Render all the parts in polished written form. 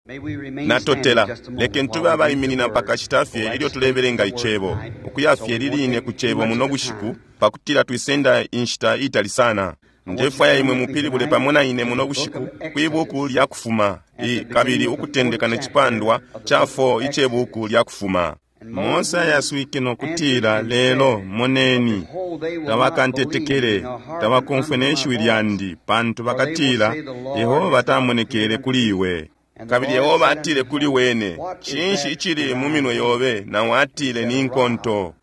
natotela leke ntube abayimirira mpaka kitafye ilyo tuleberenga ichebo okuyafye liline ku chebo muno bushiku pakutira tuisenda inshita itali sana ndefa ya imwe mupili bule pamona ine muno bushiku kwibuku lya kufuma kabiri ukutendekana chipandwa chafo ichebuku lya kufuma Mose yaswikino kutira lelo moneni tawakantetekere tawakonfeneshi lyandi pantu bakatira Yehova tamonekere kuliwe kabiri Yehova atire kuli wene chinshi ichiri mumino yobe na watire ninkonto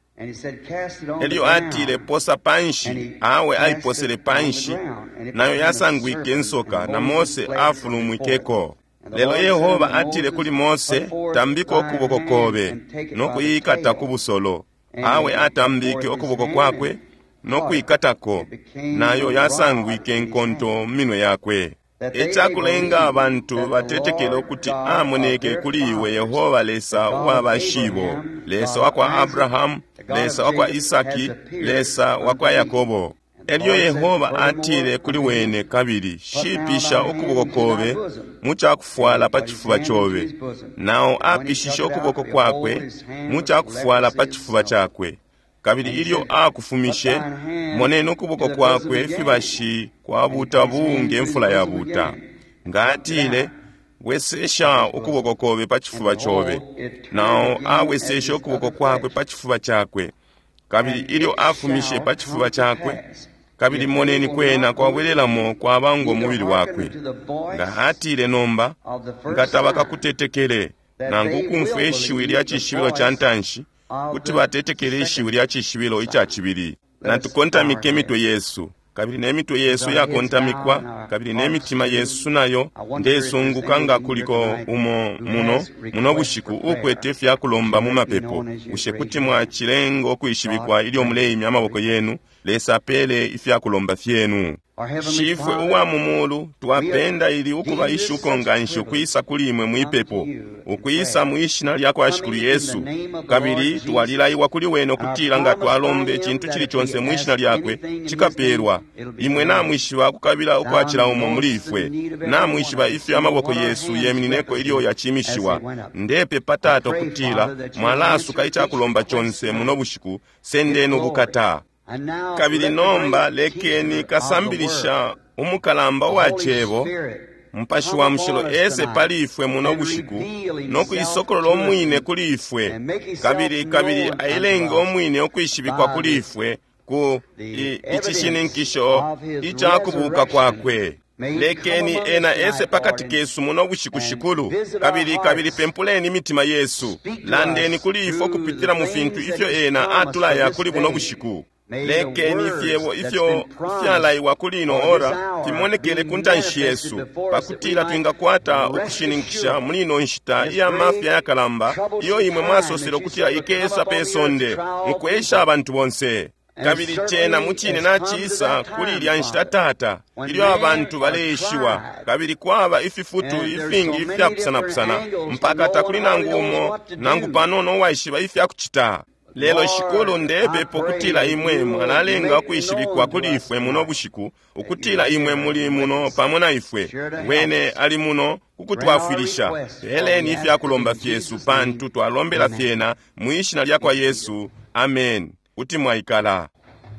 Elio atire posa panshi awe aiposele panshi nayo yasangwike nsoka na Mose afulumwikeko lelo Yehova atire kuli Mose tambiko okuboko kobe nokuyikata kubusolo awe atambike okuboko kwakwe nokuyikatako nayo yasangwike nkonto mino yakwe echakulenga abantu batetekele okuti amoneke kuli iwe Yehova lesa wabashibo lesa wakwa Abraham lesa wakwa Isaki lesa wakwa Yakobo elyo Yehova atire kuli wene kabiri shipisha okuboko kobe mucha kufuala pachifuba chobe nao apishisha okuboko kwakwe mucha kufuala pachifuba chakwe kabiri ilyo akufumishe monene okuboko kwakwe fibashi kwa buta bunge mfula ya buta ngatile wesesha okuboko kobe pachifuba chobe nao awesesha okuboko kwakwe pachifuba chakwe kabiri ilyo afumishe pachifuba chakwe kabiri moneni kwena kwabwelelamo kwa bango mubili wakwe ngahatile nomba ngatabaka kutetekele nangu kumfu eshiwi lya chishibilo cha ntanshi kuti batetekele eshiwi lya chishibilo icha chibiri natukontamike mitwe Yesu kabiri nemitwe Yesu yakontamikwa kabiri nemitima Yesu nayo ndesunguka nga kuliko muno bushiku ukwete fyakulomba mu mapepo ushekuti mwa chilengo kuishibikwa ili omuleimi amaboko yenu lesapele ifyakulomba fyenu shifwe uwa mumulu tuwapenda ili ukuba ishuko ngansho kuisa kulimwe muipepo ukuisa muishina lyako ashikulu Yesu kabiri tuwalila iwa kuli weno kutila nga tuwalombe chintu chili chonse muishina lyakwe chikaperwa imwe na mwishiwa kukabila ukwachila umo mulifwe na mwishiwa ifi amaboko Yesu yemineko ilio yachimishiwa ndepe patato kutila mwalasu kaicha kulomba chonse muno bushiku sendenu bukata kabiri nomba lekeni kasambilisha umukalamba wa chebo mpashi wa mshilo ese palifwe muno bushiku noku isokolo omwine kulifwe kabiri ailenge omwine okuishibikwa kulifwe ku ichishininkisho ichakubuka kwakwe lekeni ena ese pakati kesu muno bushiku shikulu kabiri pempuleni mitima Yesu landeni kulifo kupitira mufintu ifyo ena atulaya kuli buno bushiku lekeni ifyo fyalaiwa kulino ora timonekele kuntanshi Yesu pakutila twingakwata okushininkisha mulino nshita iya mafya ya kalamba iyo imwe mwasosero kutila ikesa pesonde mkwesha abantu bonse kabiri chena muchine na chisa kulilya nshita tata ilyo abantu baleshiwa kabiri kwaba ififutu ifingi ifyakusana mpaka takuli nangumo nangu panono waishiba ifyakuchita lelo shikolo ndebe pokutila imwe mwanalenga kuishibikwa kulifwe muno bushiku ukutila imwe muli muno pamona ifwe wene ali muno kukutwafilisha eleni ifyakulomba fyesu pantu twalombela fyena muishina lyakwa Yesu amen uti mwaikala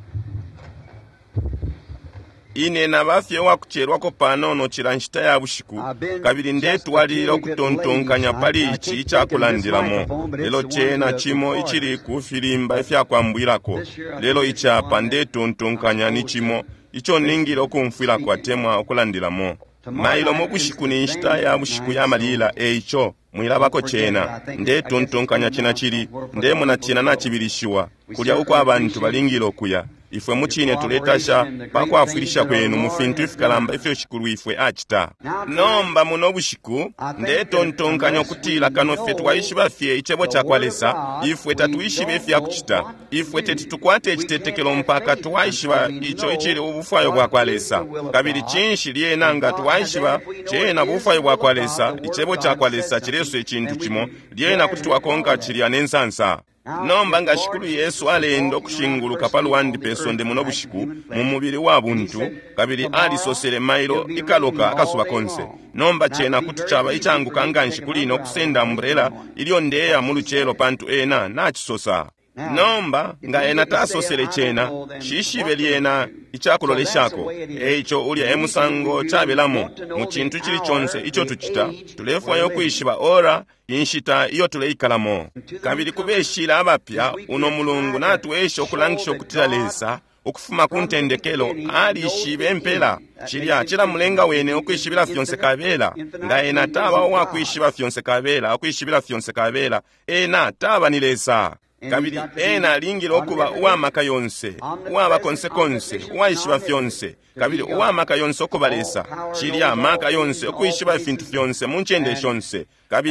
ine na bafye wakucherwako panono chilanshita ya bushiku kabiri ndetu walira okutontonkanya pali ichi ichakulandiramo lelo chena chimo ichiri kufilimba ifyakwambwirako lelo ichapa ndetontonkanya ni chimo icho ningila okumfwirako atemwa okulandiramo mailo mo bushiku ni nshita ya bushiku ya malila eicho mwilabako chena ndetontonkanya china chiri ndemona chena na chibirishiwa kulya uko abantu balingila okuya ifwe muchine tuletasha pakwafilisha kwenu mufintu ifikalamba ifyo shikulu ifwe achita nomba muno bushiku ndetontonkanya okutila kano fye twaishi bafye ichebo chakwalesa ifwe tatuishi befya kuchita ifwe tetitukwate echitetekelo mpaka twaishiba icho ichili ubufayo bwakwalesa kabiri chinshi lienanga twaishiba chena bufayo bwakwalesa ichebo chakwalesa chileso echintu chimo liena kuti twakonga chilya nensansa nomba nga shikulu Yesu alenda okushinguluka paluwandi pesonde muno bushiku mu mubiri wa buntu kabiri alisosele mailo ikaloka akasuba konse nomba chena kuti chaba ichanguka nga nshikulino okusenda umbrella iliyo ndeya mu luchelo pantu ena nachisosa nomba nga ena tasosele chena shishibe lyena ichakuloleshako echo ulya emusango chabelamo mu chintu chili chonse icho tuchita tulefwayo kuyishiba ora inshita iyo tuleikalamo kabiri kubeshila abapya uno mulungu natuwesha okulangisha okutiralesa okufuma kuntendekelo alishibe mpela chilya chila mulenga wene okuyishibila fyonse kabela nga ena taba wakuyishiba fyonse kabela okuyishibila fyonse kabela ena taba nilesa kabiri ena lingila okuba uwamaka yonse uwaba konsekonse uwayishiba fyonse kabiri uwamaka yonse okubalesa chilya maka yonse okuyishiba fintu fyonse munchende shonse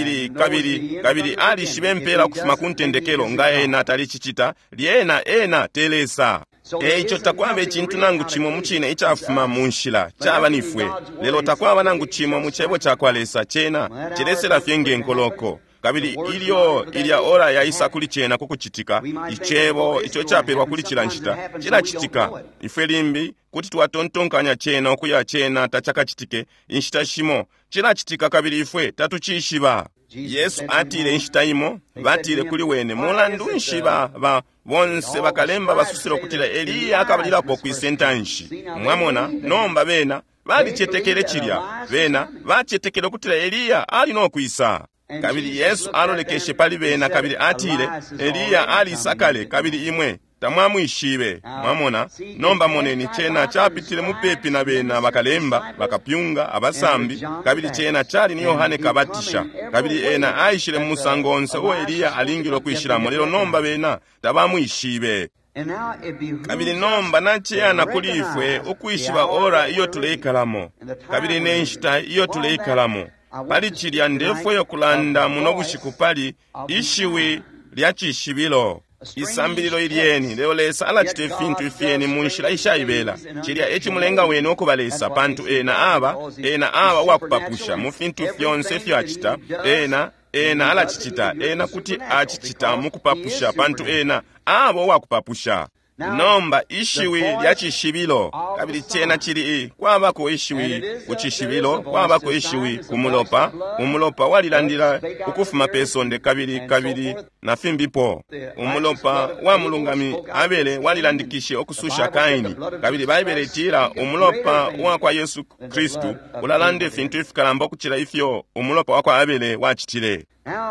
kabiri alishibe mpela okufuma kuntendekelo nga ena talichichita lyena telesa echo takwaba echintu nangu chimo muchine ichafuma munshila chaba nifwe lelo takwaba nangu chimo muchebo chakwalesa chena chilesela fyenge nkoloko kabiri ilya ora ya isa kuli chena kukuchitika ichebo icho chaperwa kuli chilanchita chila chitika ife limbi kuti tuwatontonkanya chena okuya chena tachakachitike inshita shimo chila chitika kabiri ife tatuchishiba Yesu atile inshita imo batile kuli wene mulandu nshiba ba bonse bakalemba basusiro kutila Eliya akabalira po kwisentanshi mwamona nomba bena balichetekele chilya bena bachetekele kutila Eliya ali no kwisa kabiri Yesu alolekeshe pali bena kabiri atile Eliya ali sakale kabiri imwe tamwamwishibe mwamona nomba moneni chena chapitile mupepi na bena bakalemba bakapyunga abasambi kabiri chena chali ni Yohane kabatisha kabiri ena aishile musangonse o Eliya alingilo kwishira molero nomba bena tabamwishibe kabiri nomba nacheyana kulifwe okwishiba ora iyo tuleikalamo kabiri nenshita iyo tuleikalamo pali chilya ndefu yokulanda muno bushiku pali ishiwi lyachishibilo isambililo ilyeni leo lesa alachite fintu ifyeni munshila ishayibela chilya echi mulenga wene okubalesa pantu ena aba wakupapusha mu fintu fyonse fyachita ena alachichita ena kuti achichita mukupapusha pantu ena abo wakupapusha nomba ishiwi lyachishibilo kabiri chena chili kwabako ishiwi kuchishibilo kwabako ishiwi umulopa walilandira ukufuma pesonde kabiri na fimbipo umulopa wa mulungami abele walilandikishe okususha Kaini kabiri baibele chira umulopa wa kwa Yesu Kristu ulalande fintu ifikalamba kuchira ifyo umulopa wa kwa abele wachitile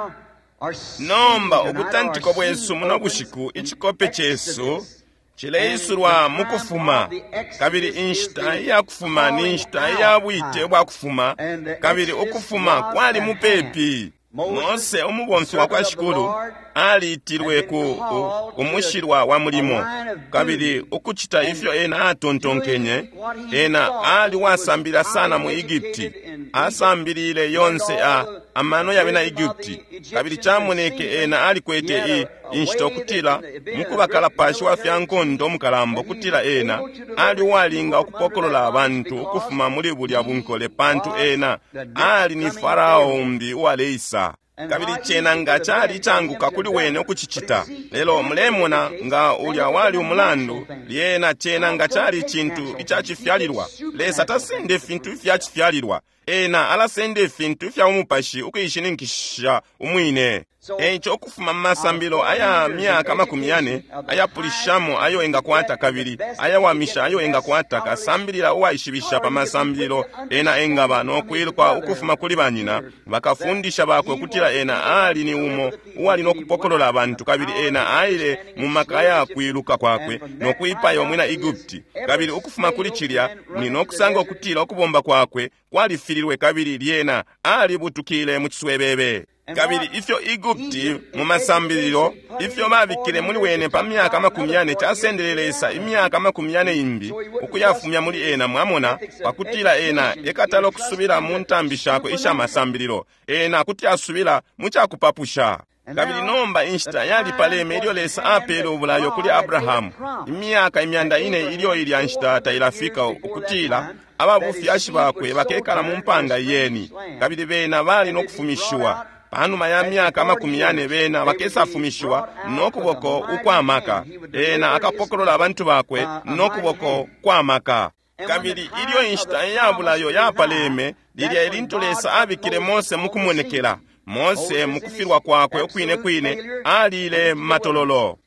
nomba okutantiko bwesu muno bushiku ichikope chesu chileisurwa mukufuma kabiri inshita ya kufuma ni inshita ya bwite bwa kufuma kabiri okufuma kwali mupepi Mose omubonsi wa kwa shikulu aliitirwe ku umushirwa wa mulimo kabiri okuchita ifyo ena atontonkenye ena ali wasambira sana mu Egypti asambirile yonse amano yabe na Egypti kabiri chamoneke ena ali kwete inshita okutila mukubakala pashi wa fyankondo mukalambo kutila ena ali walinga okupokolola abantu okufuma muri bulya bunkole pantu ena ali ni Farao mbi waleisa kabiri chena nga chali changuka kuli wene okuchichita lelo mulemona nga ulya wali umulandu lyena chena nga chali chintu ichachifyalirwa lesa tasende fintu fyachifyalirwa ena alasende fintu fya umupashi ukuyishininkisha umwine echo okufuma masambilo aya myaka 40 aya pulishamo ayo enga kwata kabiri aya wamisha ayo enga kwata kasambilira uwaishibisha pa masambilo ena enga bano kwilukwa okufuma kuli banyina bakafundisha bakwe kutira ena ali ni umo uwali nokupokolola abantu kabiri ena aile mu makaya kwiluka kwakwe nokwipa yomwe na Egypti kabiri okufuma kuli chilya ni nokusanga okutira okubomba kwakwe kwalifirirwe kabiri lyena ali butukile mu kiswebebe kabiri ifyo Egypti mu masambiliro ifyo babikire muri wene pa myaka 40 chasendelelesa imyaka 40 imbi okuyafumya muri ena mwamona pakutira ena ekatalo kusubira mu ntambishako isha masambiliro ena kuti asubira muchakupapusha kabiri nomba inshita yali pale melyo lesa apelo obulayo kuli Abraham imyaka 400 iliyo ilya inshita tailafika okutira ababufi ashibakwe bakekala mu mpanga yeni kabiri bena bali nokufumishwa panuma ya myaka 40 bena bakesafumishwa n'okuboko ukwamaka ena akapokolola abantu bakwe n'okuboko kwamaka. Kabiri ilyo inshita eyabulayo yapaleme lilya elintulesa abikile Mose mukumonekela. Mose mukufirwa kwakwe okwine alile matololo.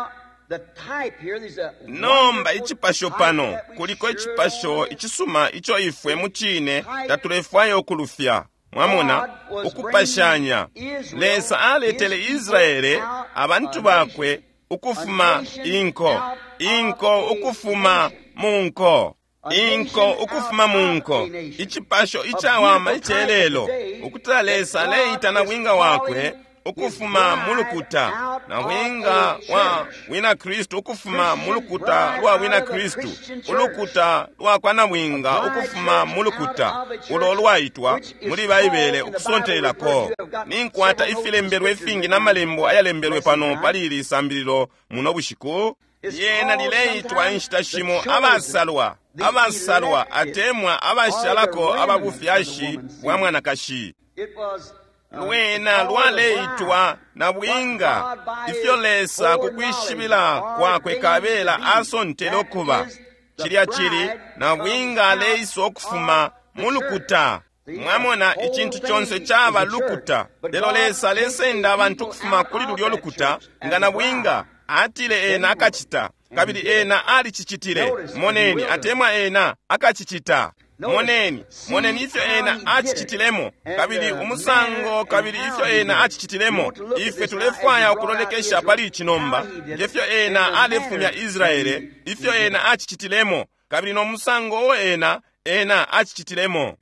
Nomba ichipasho pano kuliko ichipasho ichisuma icho ifwe muchine tatulefwayo okulufya. Mwamona ukupashanya lesa aletele Israeli abantu bakwe ukufuma inko ukufuma munko. Inko ukufuma munko ichipasho ichawama ichelelo ukutalesa leita na winga wakwe ukufuma mulukuta na winga wa wina Kristu ukufuma mulukuta lwa wina Kristu ulukuta lwa kwana winga ukufuma mulukuta ulo lwaitwa muri Baibele ukusontelako ninkwata ifilemberwe fingi na malembo ayalemberwe pano palili sambiriro muno bushiku yena lileitwa inshitashimo abasalwa atemwa abashalako abagufyashi bwa mwana kashi lwena lwaleitwa na bwinga ifyolesa kukwishibila kwakwe kabela asontelo kuba chiri na bwinga leiso okufuma mulukuta. Mwamona ichintu chonse chaba lukuta lelo lesa lesenda abantu kufuma kuli lulyo lukuta nga na bwinga atile ena akachita kabili ena ali chichitire moneni atemwa ena akachichita moneni ifyo ena achichitilemo kabili umusango kabili ifyo ena achichitilemo ife tulefwaya okulolekesha pali chinomba ifyo ena alefumya Israeli ifyo ena achichitilemo kabili no musango ena achichitilemo.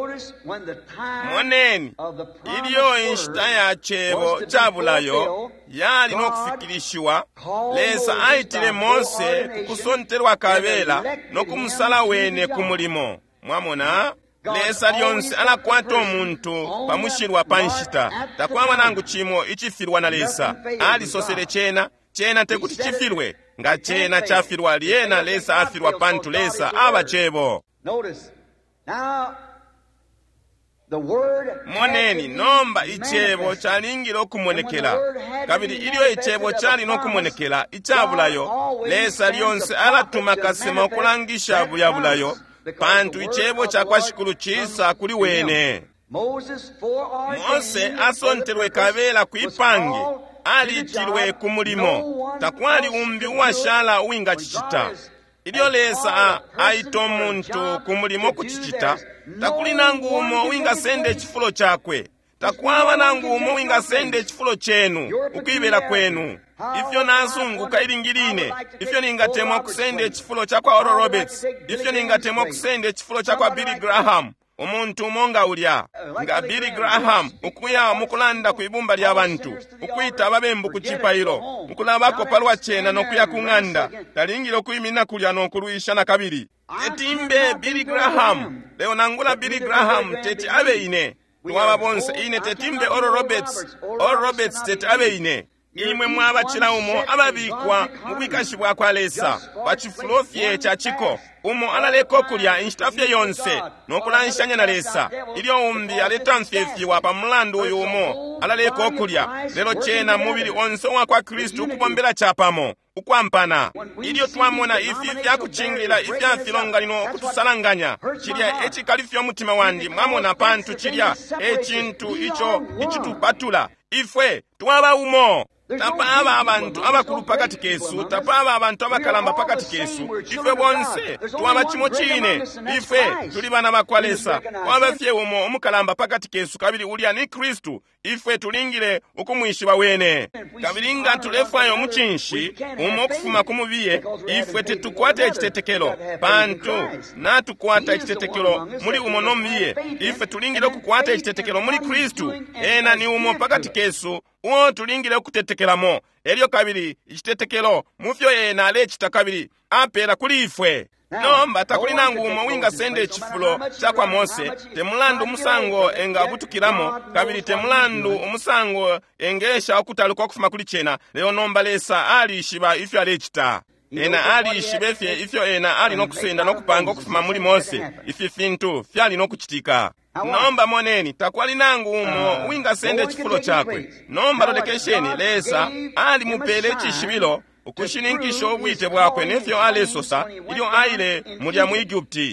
Moneni iliyo inshita ya chebo chabulayo yali nokufikirishwa lesa aitile Mose kukusonterwa kabela nokumusala wene kumulimo. Mwamona lesa lyonse alakwata omuntu pamushirwa panshita takwama nangu chimo ichifirwa na lesa alisosele chena tekuti chifirwe nga chena chafirwa liena lesa afirwa pantu lesa aba chebo. Moneni nomba ichebo chalingilo kumonekela kabili iliyo ichebo chali nokumonekela ichabulayo lesa lyonse alatuma kasema okulangisha buyabulayo pantu ichebo chakwashikulu chisa kuli wene. Mose asonterwe kabela kuipangi alitilwe kumulimo takwali umbi washala uinga chichita iliyo lesa aito muntu kumulimo kuchichita takuli nangumo winga sende chifulo chakwe takwaba nangumo winga sende chifulo chenu ukibela kwenu ifyo nasunguka ilingirine ifyo ningatemwa kusende chifulo chakwa Oral Roberts ifyo ningatemwa kusende chifulo chakwa Billy Graham omuntu monga ulya nga Billy Graham ukuya mukulanda kuibumba lya bantu ukuyita ababembu kuchipayiro mukulabako palwa chena nokuya kunganda talingiro kuyimina kulya nokuluisha na kabiri tetimbe Billy Graham leo nangula Billy Graham teti abe ine tuwaba bonse ine tetimbe Oral Roberts teti abe ine imwe mwabachila umo ababikwa mubikashibwa kwa lesa pachifulofye chachiko umo alaleko kulya inshitafye yonse nokulanshanya na lesa ilio umbi aletanfyefiwa pa mlandu uyu umo alaleko kulya lelo chena mubili onse kwa Kristu ukubombela chapamo ukwampana ilio twamona ifi vyakuchingila ifya filongalino kutusalanganya chilya echi kalifyo mutima wandi mwamona pantu chilya echintu ichitupatula ifwe twaba umo tapaba abantu abakulu pakati kesu tapaba abantu abakalamba pakati kesu ife bonse twaba chimo chine ife tuli bana bakwalesa twabafye umo omukalamba pakati kesu kabili ulya ni Kristu ife tulingire okumwishiba wene kabili nga tulefwayo muchinshi umo okufuma kumubiye ife tetukwata ekitetekelo pantu natukwata ekitetekelo muli umo nomubiye ife tulingire okukwata ekitetekelo muli Kristu ena ni umo pakati kesu uwo tulingire okutetekelamo elyo kabili ekitetekelo mufyo ena alechita kabili apera kuli ifwe nomba takuli nangumo winga sende echifulo chakwa Mose temulandu musango enga abutukiramo kabili temulandu umusango engesha okutaluka okufuma kuli chena leo nomba lesa alishiba ifyo alechita ena alishibefye ifyo ena ali nokusenda nokupanga okufuma muli Mose ifi fintu fyali nokuchitika nomba moneni takwali nangu umo winga sende chifulo chakwe nomba lolekesheni lesa ali mupele chishibilo ukushinikisho obwite bwakwe nefyo alesosa ilyo aile mulya mu Igupti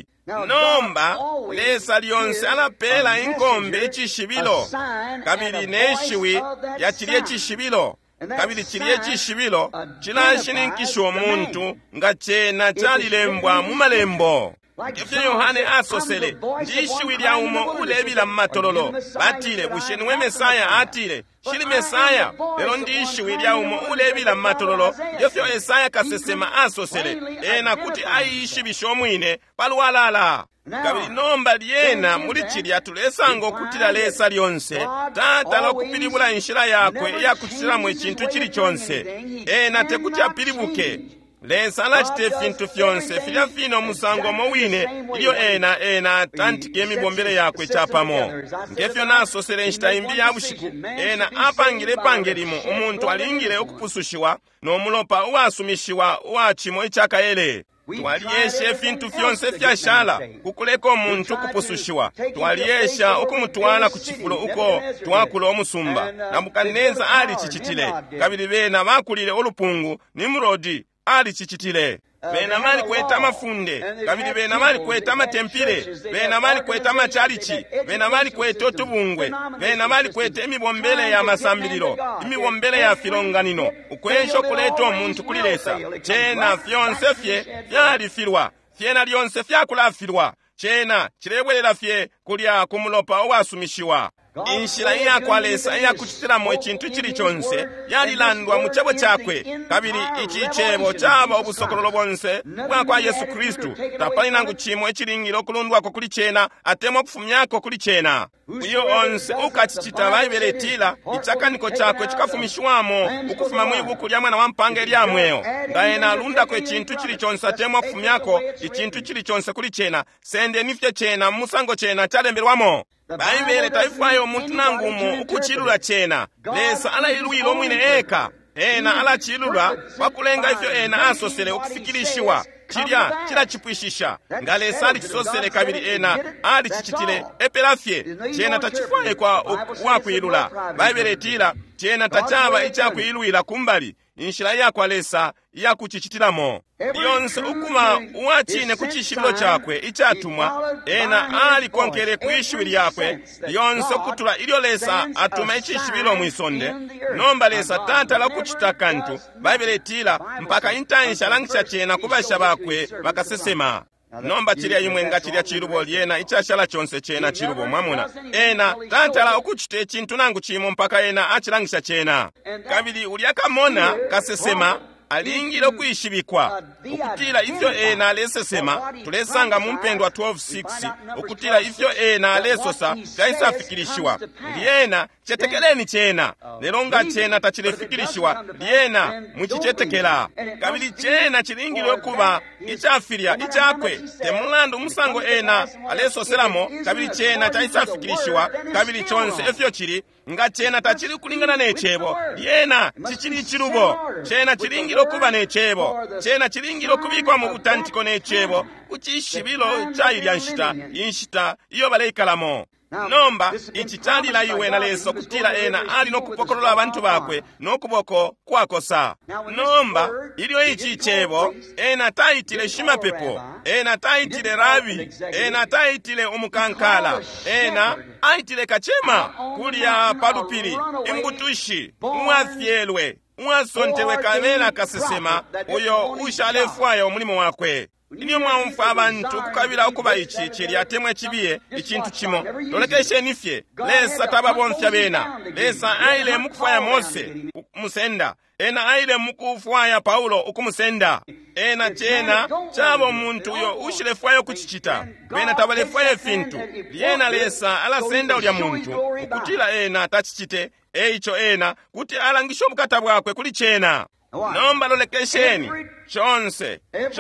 nomba lesa lyonse alapela inkombe echishibilo kabili neshiwi yachilye chishibilo kabili chilye chishibilo chilashinikisha omuntu nga chena chalilembwa mu malembo Ifyo Yohane asosele ndishiwi lya umo ulebila mmatololo batile busheni we Mesaya atile shili Mesaya lero ndishiwi lya umo ulebila mmatololo ifyo Esaya kasesema asosele ena kuti aishi bishomwine paluwalala kabili nomba lyena muli chilya tulesango kutila lesa lyonse tata lokupilibula inshira yakwe yakuchitilamu ekintu chili chonse ena tekuti apilibuke lesa lachite fintu fyonse filya fino musango mowine ilyo ena tantike emibombele yakwe chapamo ngefyo nasosele nshitayimbi ya bushiku ena apangile pangelimo umuntu alingile okupusushiwa nomulopa uwasumishiwa uwachimo ichakayele twaliyesha fintu fyonse fyashala kukuleka omuntu kupusushiwa twaliyesha okumutwala ku chifulo uko twakula omusumba Nabukaneza ali chichitile kabili bena bakulile olupungu Nimrodi ali chichitile bena mali kweta mafunde kabili bena mali kweta matempile bena mali kweta machalichi bena mali kweta otubungwe bena mali kweta emibombele ya masambiliro imibombele ya filonganino ukwensho kuleta omuntu kulilesa chena fyonse fye fyalifirwa fyena lyonse fyakulafirwa chena chilebwelela fye kulya kumulopa owasumishiwa inshira iyakwalesa iyakuchitiramu ekintu chili chonse yalilandwa mu chebo chakwe kabili ichi chebo chaba obusokololo bwonse bwakwa Yesu Kristu tapalinangu chimo echilingiro okulundwako kuli chena atema okufumyako kuli chena iyo onse ukachichita baibeletila ichakaniko chakwe chikafumishwamo ukufuma mwibuku lya mwana wa mpanga elyamweyo ngaena alundako ekintu chili chonse atema okufumyako ikintu chili chonse kuli chena sende nifye chena musango chena chalemberwamo baibele taifwayo omuntu nangumo ukuchilula chena lesa alayilwile omwine eka ena alachilula wakulenga ifyo ena asosele okufikirishiwa chila chipwishisha nga lesa ali chisosele kabili ena ali chichitile epelafye chena tachifwaye kwa wakwilula baibele tila chena tachaba ichakwilwila kumbali inshira yakwa lesa yakuchichitilamo lyonse ukuma uwachine kuchishibilo chakwe ichatumwa ena ali konkele kuishiwi lyakwe lyonse okutula ilyo lesa atuma ichishibilo mwisonde nomba lesa tata lakuchita kantu baibeletila mpaka intanisha langisha chena kubasha bakwe bakasesema nomba chilya yimwe nga chilya chilubo lyena ichashala chonse chena chilubo mwamuna ena tantala okuchita ekintu nangu chimo mpaka ena achilangisha chena kabili ulyakamona kasesema alingile okuyishibikwa okutila ifyo ena alesesema tulesanga mumpendwa 12:6 okutila ifyo ena alesosa taisafikirishiwa lyena chetekeleni chena lero nga chena tachilefikirishiwa lyena muchichetekela kabili chena chilingile okuba ichafirya ichakwe temulandu musango ena alesoselamo kabili chena taisafikirishiwa kabili chonse efyo chili nga chena tachili kulingana nechebo lyena chichili chilubo chena chilingile okuba nechebo chena chilingile okubikwa mu butantiko nechebo kuchishibilo chayilya inshita iyo balaikalamo nomba ichi chalila iwe na leso kutila ena ali nokupokolola abantu bakwe nokuboko kwakosa nomba ilio ichi chebo ena taitile shimapepo ena taitile rabi ena taitile umukankala ena aitile kachema kulya palupili imbutushi mwafyelwe mwasontewe kamela kasesema uyo ushalefwayo mulimo wakwe niyo mwamfa abantu kukabila okuba ichi chili atemwe chibiye ikintu chimo tolekeshe nifye lesa tababonfya bena lesa aile mukufaya Mose musenda ena aile mukufaya Paulo ukumusenda ena chena chabo muntu uyo ushilefwayo kuchichita bena tabalefwayo fintu lyena lesa alasenda ulya muntu ukutila ena tachichite eicho ena kuti alangisho mukata bwakwe kuli chena nomba lolekesheni chonse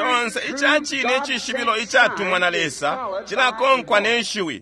ichachine chishibilo ichatumwa na lesa chilakonkwa neshiwi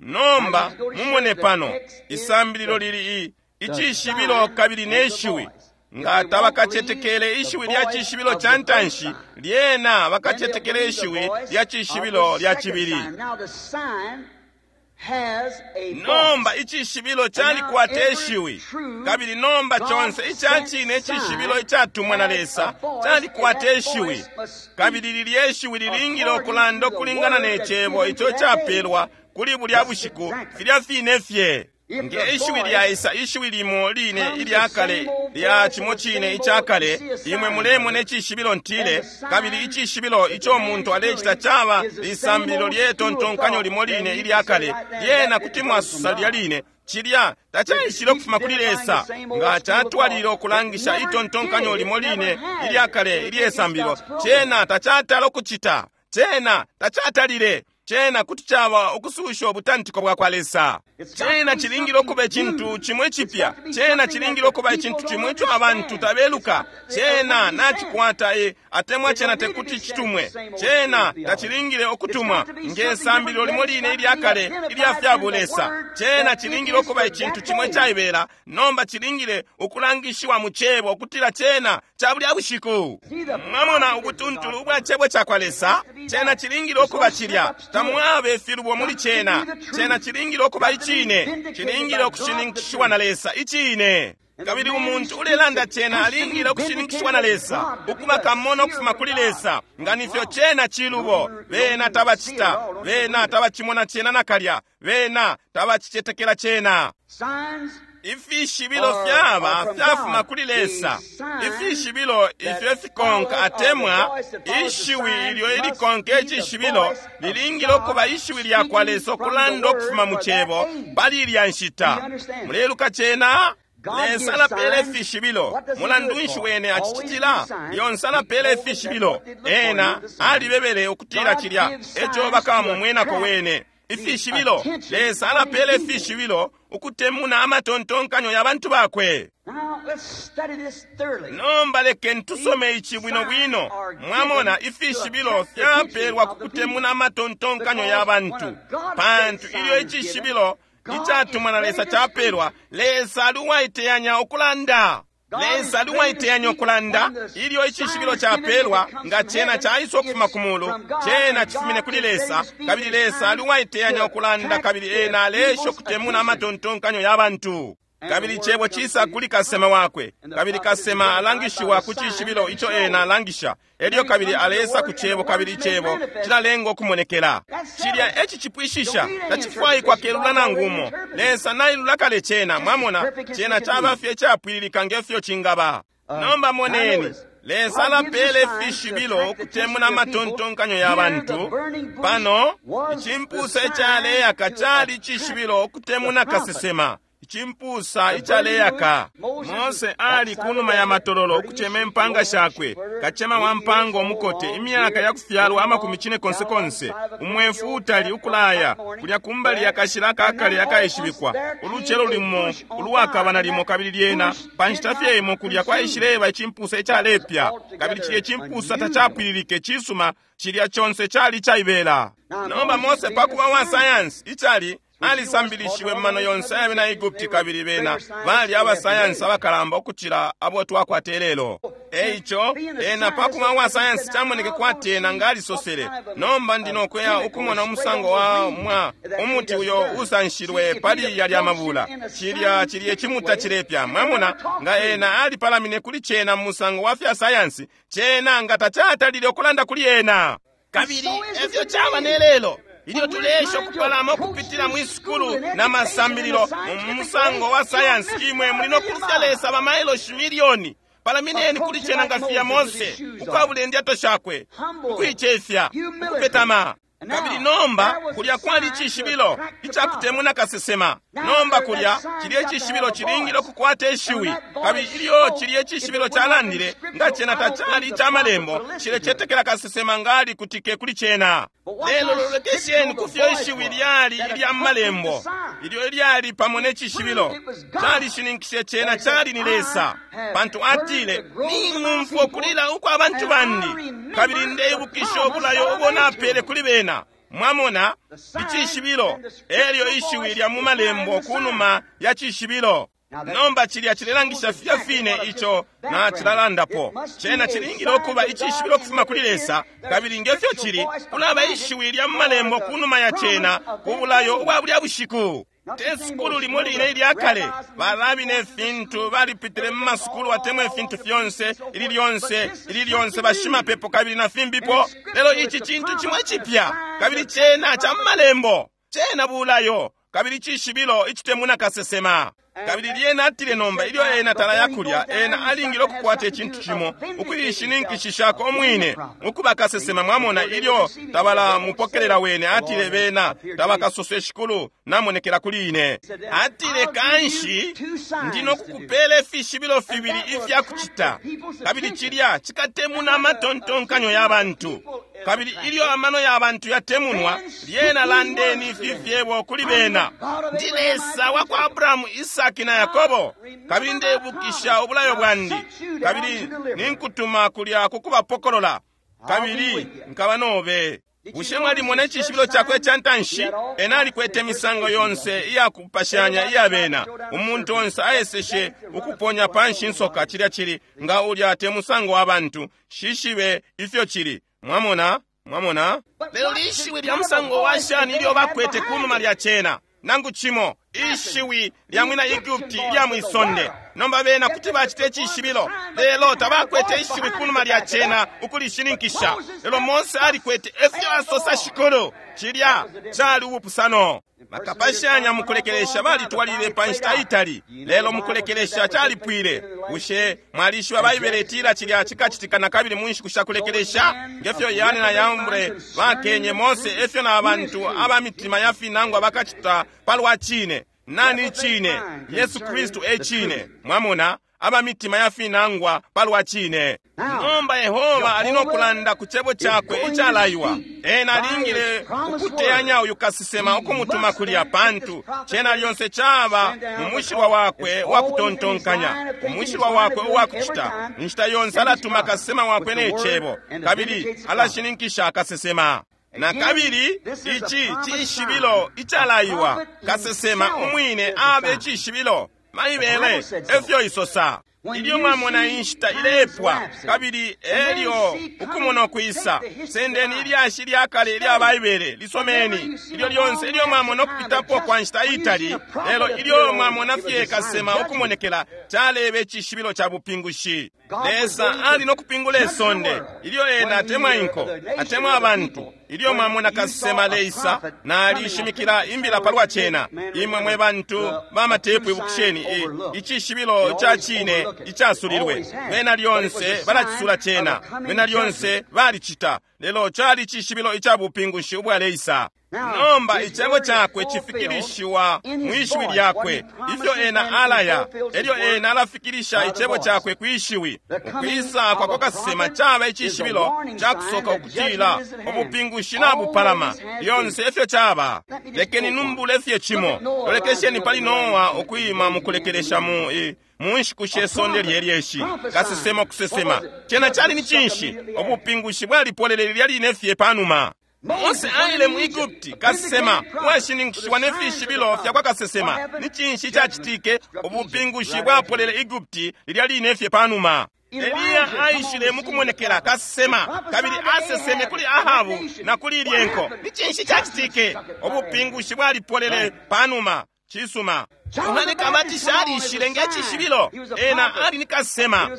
nomba mumone pano isambililo lili ichishibilo kabili neshiwi ngata bakachetekele ishiwi lya chishibilo chantanshi lyena bakachetekele ishiwi lya chishibilo lya chibili nomba ichishibilo chali kwate eshiwi kabili nomba chonse ichachine echishibilo ichatumwa na lesa chali kwate eshiwi kabili lili eshiwi lilingila okulanda okulingana nechebo icho chapelwa kuli bulya bushiku filya finefye nge eshiwi lyaisa ishiwi limo line ilyakale lya chimo chine ichakale imwe mulemo nechishibilo ntile kabili ichishibilo icho omuntu alechita chaba lisambilo lyetontonkanyo limo line ilyakale lyena kutimwa susa lya line chilya tachayishile okufuma kulilesa nga chatwalile okulangisha itontonkanyo limo line ilyakale ilyesambilo chena tachatala okuchita chena tachatalile chena kuti chaba okususha obutantiko bwakwalesa chena chilingilo okuba ekintu chimwe chipya chena chilingilo okuba ekintu chimwe cho abantu tabeluka chena nachikwata atemwa chena tekuti chitumwe chena tachilingile okutumwa ngesambilo limo line ilyakale ilyafyabulesa chena chilingile okuba ekintu chimwe chaibera nomba chilingile okulangishiwa muchebo okutila chena chabulya bushiku mwamona ubutuntulu bwa chebo chakwalesa chena chilingile okuba chilya tamwabe efirubwo muli chena chilingile okuba ichine chilingile okushinikishwa na lesa ichine kabili umuntu ulelanda chena alingile okushinikishwa na lesa ukuba kamono okufuma kuli lesa nga nifyo chena chilubo bena tabachita bena tabachimona chena nakalya bena tabachichetekela chena ifishibilo fyaba fyafuma kuli lesa ifishibilo ifyo fikonka atemwa ishiwi ilyo ilikonka echishibilo lilingile okuba ishiwi lyakwalesa okulanda okufuma muchebo bali ilyanshita muleluka chena lensala pele fishibilo mulandu nshiwene achichitila yonsala pele fishibilo ena alibebele okutila chilya echo bakawa mumwenako wene ifishibilo lensala pele fishibilo ukutemuna amatontonkanyo y'abantu bakwe nomba leke ntusome ichi bwino mwamona ifishibilo fyapelwa kukutemuna amatontonkanyo y'abantu pantu iyo ichishibilo ichatumwa na lesa chapelwa lesa luwaiteyanya okulanda lesa luwaiteyanya okulanda iliyo ichishibilo chapelwa nga chena chaiswa okufuma kumulu chena chifumine kuli lesa kabili lesa luwaiteyanya okulanda kabili ena lesho kutemuna amatontonkanyo y'abantu kabili chebo chisa kuli kasema wakwe kabili kasema alangishiwa kuchishibilo icho ena alangisha elio kabili alesa kuchebo kabili chebo chila lengo kumonekela chilya echi chipwishisha na chifwayi kwa kelula na ngumo lesa nailulakale chena mwamona chena chabafye chapwililika ngefyo chingaba nomba moneni lesa la pele fishibilo kutemuna matontonkanyo y'abantu pano ichimpusa echale yakachali chishibilo kutemuna kasesema chimpusa ichaleyaka Mose ali kunuma ya matololo kucheme mpanga shakwe kachema wa mpango mukote imyaka ya kufyalwa ama kumichine konsekonse umwefu utali ukulaya kulya kumbali yakashiraka akali yakayishibikwa uluchelo limo uluwakabana limo kabili lyena panchitafye imo kulya kwa ishireba chimpusa ichalepya kabili chiye chimpusa tachapwililike chisuma chilya chonse chali chaibela nomba Mose pakuwa wa science ichali alisambilishiwe mmano yonse abena Igupti kabili bena bali abasayansi abakalamba okuchira abo twakwaterero eicho ena pakuma wa science chamoneke kwatena ngali sosere nomba ndino kweya ukumona umusango wa mwa umuti uyo usanshirwe pali yali amabula chiliye chimuta chilepya mwamuna nga ena ali palamine kuli chena musango wa fya science chena ngatachatalile okulanda kuli ena kabili evyo chaba nelelo iliyo tulesho kupalama okupitila mwisikulu na masambililo mumusango wa sayansi imwe mulino kulusyalesa bamailo shimiliyoni palamineni kuli chena ngafya Mose ukabule ndyato shakwe ukwichefya ukupetama kabili nomba kulya kwali chishibilo ichakutemuna kasesema nomba kulya chiliye chishibilo chilingilo kukwata eshiwi kabili iliyo chiliye chishibilo chalandile nga chena tachali cha malembo chile chetekela kasesema ngali kutike kuli chena lelo lolekesheni kufyo eshiwi lyali ilya malembo iliyo lyali pamone chishibilo chali shininkishe chena chali nilesa pantu atile ningu okulila uko abantu bandi kabili ndeyibukisho obulayo obona pele kuli bena mwamona ichishibilo elyo ishiwi lya mumalembo kunuma ya chishibilo nomba chili achilelangisha fyafine icho na chilalandapo chena chilingile okuba ichishibile okufuma kulilesa kabili ngefyo chili kulaba ishiwilya mmalembo kunuma ya chena kubulayo obwa bulya bushiku tesukulu limo line ilyakale balabi nefintu balipitile mmasukulu watemu efintu fyonse ili lyonse bashima pepo kabili na fimbipo lelo ichi chintu chimwe chipya kabili chena cha mmalembo chena bulayo kabili chishibilo ichitemuna kasesema kabili lyena atile nomba ilyo ena tala yakulya ena alingile okukwata ekintu kimo okuyishininkishishako omwine okuba kasesema mwamona ilyo tabala mupokelera wene atile bena tabakasoso eshikulu namonekera kuline atile kanshi ndino kukupele fishibilo fibili ifyakuchita kabili chilya chikatemuna amatontonkanyo y'abantu kabili ilyo amano y'abantu yatemunwa lyena landeni fifyebo kuli bena ndilesa wakwa Abrahamu Isaki na Yakobo kabili ndebukisha obulayo bwandi kabili ninkutuma kulya kukuba pokolola kabili nkaba nobe bushemwa limona ekishibilo kyakwe kyantanshi enali kwete misango yonse iyakupashanya iyabena omuntu onse ayeseshe okuponya panshi nsoka chilya chili nga ulya ate musango w'abantu shishibe ifyo chili mwamona lero lishiwi lya musango wa shani ilyo bakwete kunuma lya chena nangu chimo ishiwi lya mwina Igupti lya mwisonde nomba bena kuti bachite chishibilo lelo tabakwete ishiwi kunuma lya chena ukulishininkisha lelo Mose ali kwete efyo asosa shikolo chilya chali upusano makapashanya mukulekelesha bali twalile panshita Itali lelo mukulekelesha chali pwile ushe mwalishwa bayibeletira chilya chikachitikana kabili mwinshi kushakulekelesha ngefyo yani na yambre bakenye Mose efyo na abantu abamitima yafinangwa bakachita palwa chine nani chine Yesu Kristu echine mwamona abamitima yafinangwa palwa chine nomba Yehova alinokulanda kuchebo chakwe ichalayiwa ena alingile ukuteyanya uyukasisema okumutuma kulya pantu chena lyonse chaba mumushirwa wakwe wakutontonkanya mumushirwa wakwe wakuchita nshita yonse alatuma kasema wakwe nechebo kabili alashininkisha akasesema na kabili ichi chishibilo ichalayiwa kasesema umwine abe chishibilo maibele efyo isosa ilyo mwamona inshita ilepwa kabili elyo ukumona kuisa sendeni ilyashi lyakale ilyabayibele lisomeni ilyo lyonse ilyo mwamona okupitapo kwa nshita Itali lelo ilyo mwamona fyeka sema okumonekela chalebe chishibilo cha bupingushi lesa ali nokupingula esonde ilyo ena atemwa inko atemwa abantu ilyo mwamona kasema leisa na alishimikira imbila palwa chena imwe mwe bantu bamatepu ibukusheni ichishibilo cha chine ichasulirwe bena lyonse balachisula chena bena lyonse balichita lelo chali chishibilo ichabupingushi ubwa leisa nomba ichebo chakwe chifikirishiwa mwishiwi lyakwe ifyo ena alaya elyo ena alafikirisha ichebo chakwe kuishiwi ukwisa kwa kokasema chaba ichishibilo chakusoka ukutila obupingushi na bupalama yonse efyo chaba lekeni numbule efyo chimo olekesheni pali Nowa okuyima mukulekelesha munshikushe esonde lyelyeshi kasesema kusesema chena chali ni chinshi obupingushi bwalipolele lyali efye panuma Mose aile mu Igupti kasema washininkishwa nefishibilo fya kwa kasesema ni chinshi chachitike obupingushi bwapolele Igupti lyali efye panuma Eliya aishile mukumonekera kasema kabili aseseme kuli Ahabu na kuli Lyenko ni chinshi chachitike obupingushi bwalipolele panuma chisuma Yohane kabati shari ishilenge chishibilo ena ali nikasema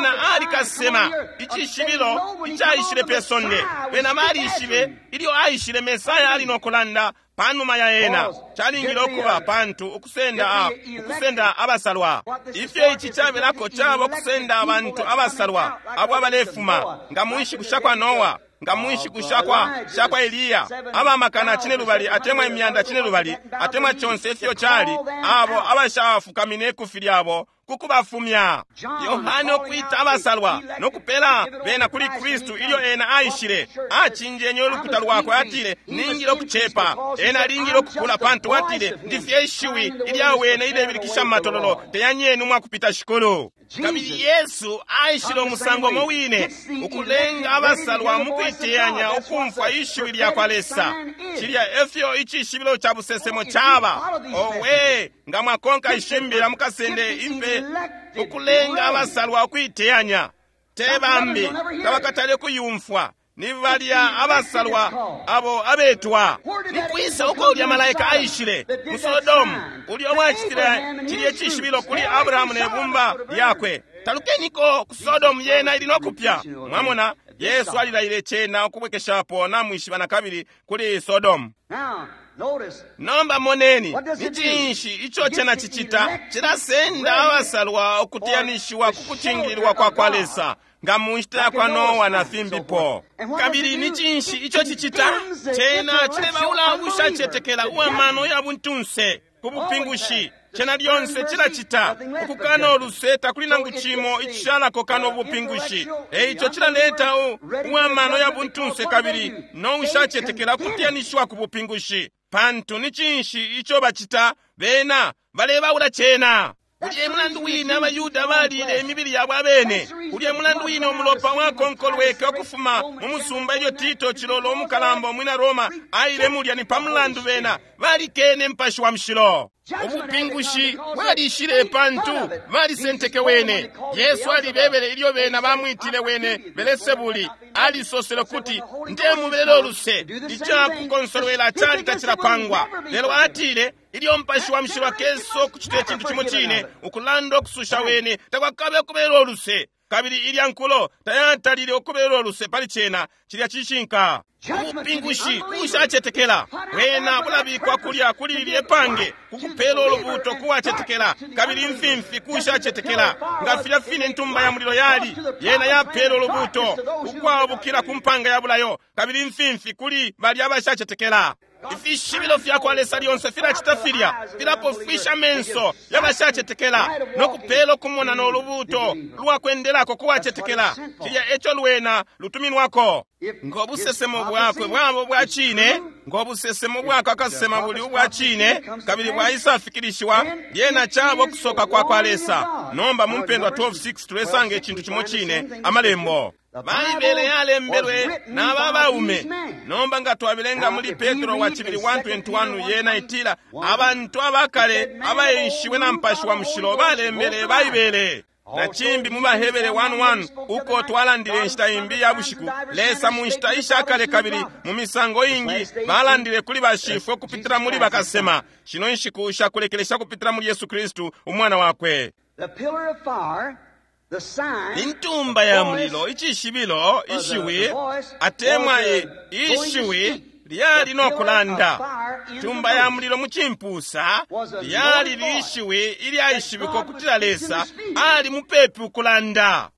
ichishibilo ichaishile pesonde ena mali ishibe ilio aishile Mesaya ali nokulanda panuma ya ena chalingile okuba pantu ukusenda abasalwa ifye ichi chabelako chabo kusenda abantu abasalwa abo abalefuma nga muishi kushakwa Nowa nga muishi kushakwa Eliya aba makana chine lubali atemwa emyanda chine lubali atemwa chonse efyo chali abo abashafu kamine kufili abo kukubafumya. Yohane okuyita abasalwa n'okupera bena kuli Kristu ilyo ena ayishire achinje enyo olukuta lwakwe atile ningira okuchepa ena alingira okukula pantu atile ndifye ishiwi ilyawene ilebirikisha matololo teyanyenu mwakupita shikolo. Kabili Yesu ayishire omusango mowine ukulenga abasalwa mukwiteyanya okumfa ishiwi lyakwalesa chilya efyo ichishibilo cha busesemo chaba owe nga mwakonka ishimbira mukasende ife ukulenga abasalwa okwiteyanya tebambi kabakatale kuyumfwa nivalya abasalwa abo abetwa nikwisa uko ulya malaika ayishire mu Sodomu ulyo mwachitira chilye chishibilo kuli Abrahamu nebumba yakwe talukeniko ku Sodomu yena ili nokupya mwamona Yesu alilaile chena okubwekeshapo namwishibana kabili kuli Sodomu. Nomba moneni nichinshi icho chena chichita chirasenda abasalwa okutiyanishiwa kukuchingilwa kwa kwalesa nga muishita kwa Nowa na Fimbipo. Kabili nichinshi icho chichita chena chileba ulabusha chetekela uamano ya buntunse kubupingushi chena lyonse chilachita okukana oluseta kulina nguchimo ichishalako kano bupingushi icho chilaleta uamano ya buntunse kabili no ushachetekela kutiyanishwa kubupingushi pantu nichinshi icho bachita bena baleba ula chena uliye mulandu wina abayuda balile emibiri yabwe abene uliye mulandu wina omulopa wakonkolweke okufuma mumusumba ilyo Tito chilolo omukalambo mwina Roma aile mulya ni pamulandu bena balikene mpashi wa mshilo obupingushi bwalishire pantu balisenteke wene Yesu alibebele ilyo bena bamwitile wene Belesebuli alisosele kuti ndemubele oluse ichakukonsolwela chali tachilapangwa lelo atile ilyo mpashi wa mshilo keso kuchite chintu chimochine ukulanda okususha wene takwakabe kubela oluse kabili ilya nkulo tayatalile okubela oluse pali chena chilya chishinka ubupingushi ushachetekela wena bulabikwa kulya kulilye pange kukupela olubuto kuwachetekela kabili mfimfi kushachetekela nga filafine ntumba ya mulilo yali yena yapela olubuto kukwabukira kumpanga yabulayo kabili mfimfi kuli bali abashachetekela ifishibilo fyakwalesa lyonse filachitafilya filapofisha menso yabashachetekela nokupela kumona n'olubuto lwakwendelako kuwachetekela chilya echo lwena lutuminwako ngobusesemo bwakwe bwabo bwachine ngobusesemo bwako akasema buli bwachine kabili bwaisa afikirishiwa yena chabo kusoka kwa kwalesa nomba mumpendwa 12:6 tulesange chintu chimochine amalembo baibele yalembelwe n'ababaume nomba nga twabilenga muli Petro wa 2:1-21 yena itila abantu abakale abayishiwe na mpashi wa mshilo balembele baibele na chimbi mubahebele 1:1 uko twalandile nshitayimbi ya bushiku lesa munshita ishakale kabili mumisango ingi balandile kuli bashifwe kupitira muli bakasema shino nshiku shakulekelesha kupitira muli Yesu Kristu umwana wakwe. Intumba ya mulilo ichishibilo ishiwi atemwa ishiwi lyali nokulanda tumba ya mulilo muchimpusa lyali lishiwi ili ayishibiko kutila lesa ali mupepi ukulanda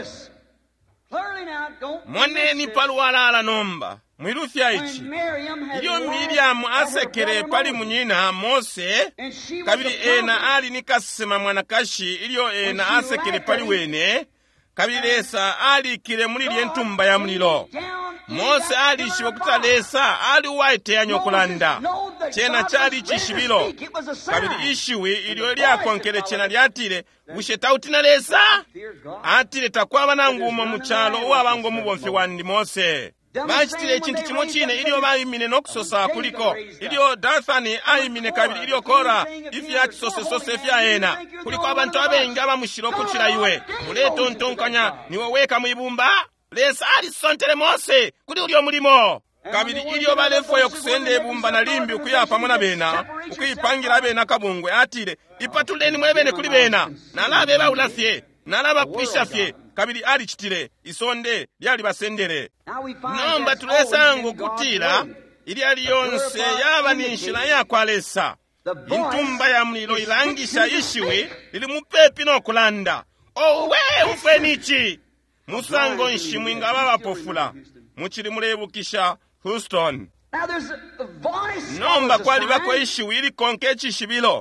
mwaneni paluwalala nomba mwilufya ichi ilyo Miriamu asekele pali munyina Mose kabili ena ali nikasema mwanakashi ilyo ena asekele pali wene kabili lesa ali kile mulili entumba ya mulilo Mose ali ishiwe kutalesa ali waite ya nyokulanda chena chali chishibilo kabili ishiwi ilyo lyakonkele chena lyatile usheta na lesa atile takwaba nanguma muchalo uwabango mubonfe wandi Mose bachitile chintu chimochine ilyo bayimine nokusosa kuliko ilyo Dathani ayimine kabili ilyo Kora ifya chisose fya ena kuliko abantu abengi abamushiro kuchira iwe muleto ntonkanya niwe weka mwibumba lesa ali sontere Mose kuli ulyo mulimo kabili ilyo balefo yokusende ebumba na limbi ukuyapa mwana bena ukuyipangira bena kabungwe atile ipatuleni mwebene kuli bena nalabe baulafye nalaba kwishafye kabili ali chitile isonde lyali basendere nomba tulesango kutila ili aliyonse yaba ninshila yakwalesa intumba ya mulilo ilangisha ishiwi ili mupepi nokulanda owe ufenichi musango nshimwinga babapofula muchili mulebukisha Houston nomba kwali bako ishiwi ili konke chishibilo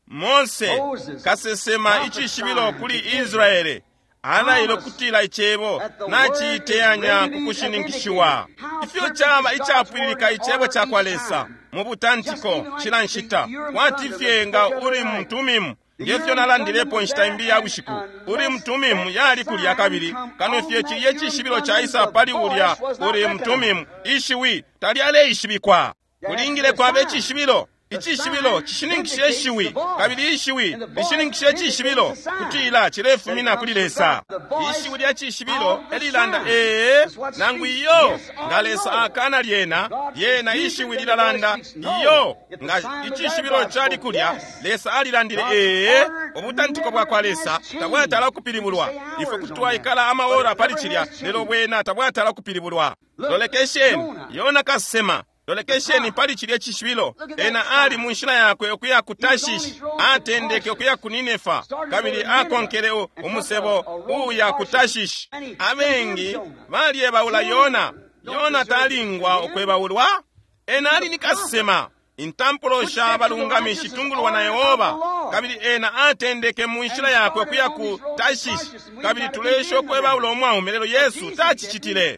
mose kasesema ichishibilo kuli Israeli alayilo kutila ichebo nachiyiteyanya kukushiningishiwa ifyo chaba ichapwilika ichebo chakwalesa mubutantiko chilanshita watifyenga uri mtumimu ngefyo nalandilepo nshita imbi ya bushiku uri mtumimu yali kuli yakabili kano fye chiliye chishibilo cha isa pali ulya uri mtumimu ishiwi tali ale ishibikwa kulingile kwa bechi ishibilo ichishibilo chishiningishe ishiwi kabili ishiwi ishiningishe chishibilo kutila chirefu mina kulilesa ishiwi lya chishibilo elilanda nangu iyo ngalesa akana yena ishiwi lilalanda iyo nga ichishibilo chali kulya lesa alilandile obutantiko bwakwalesa tabwatala kupilibulwa ife kutwa ikala amaora palichilya lelo bwena tabwatala kupilibulwa lolekesheni yona kasema lolekesheni pali chilye chishibilo ena ali munshila yakwe okuya kutashishi atendeke okuya kuninefa kabili akonkele umusebo uya kutashishi abengi balye bawula yona talingwa okwebawulwa ena ali nikasema intampolosha balungami shitungulwa na Yehova kabili ena atendeke munshila yakwe okuya kutashishi kabili tulesho okwebawula omwaumelelo Yesu tachichitile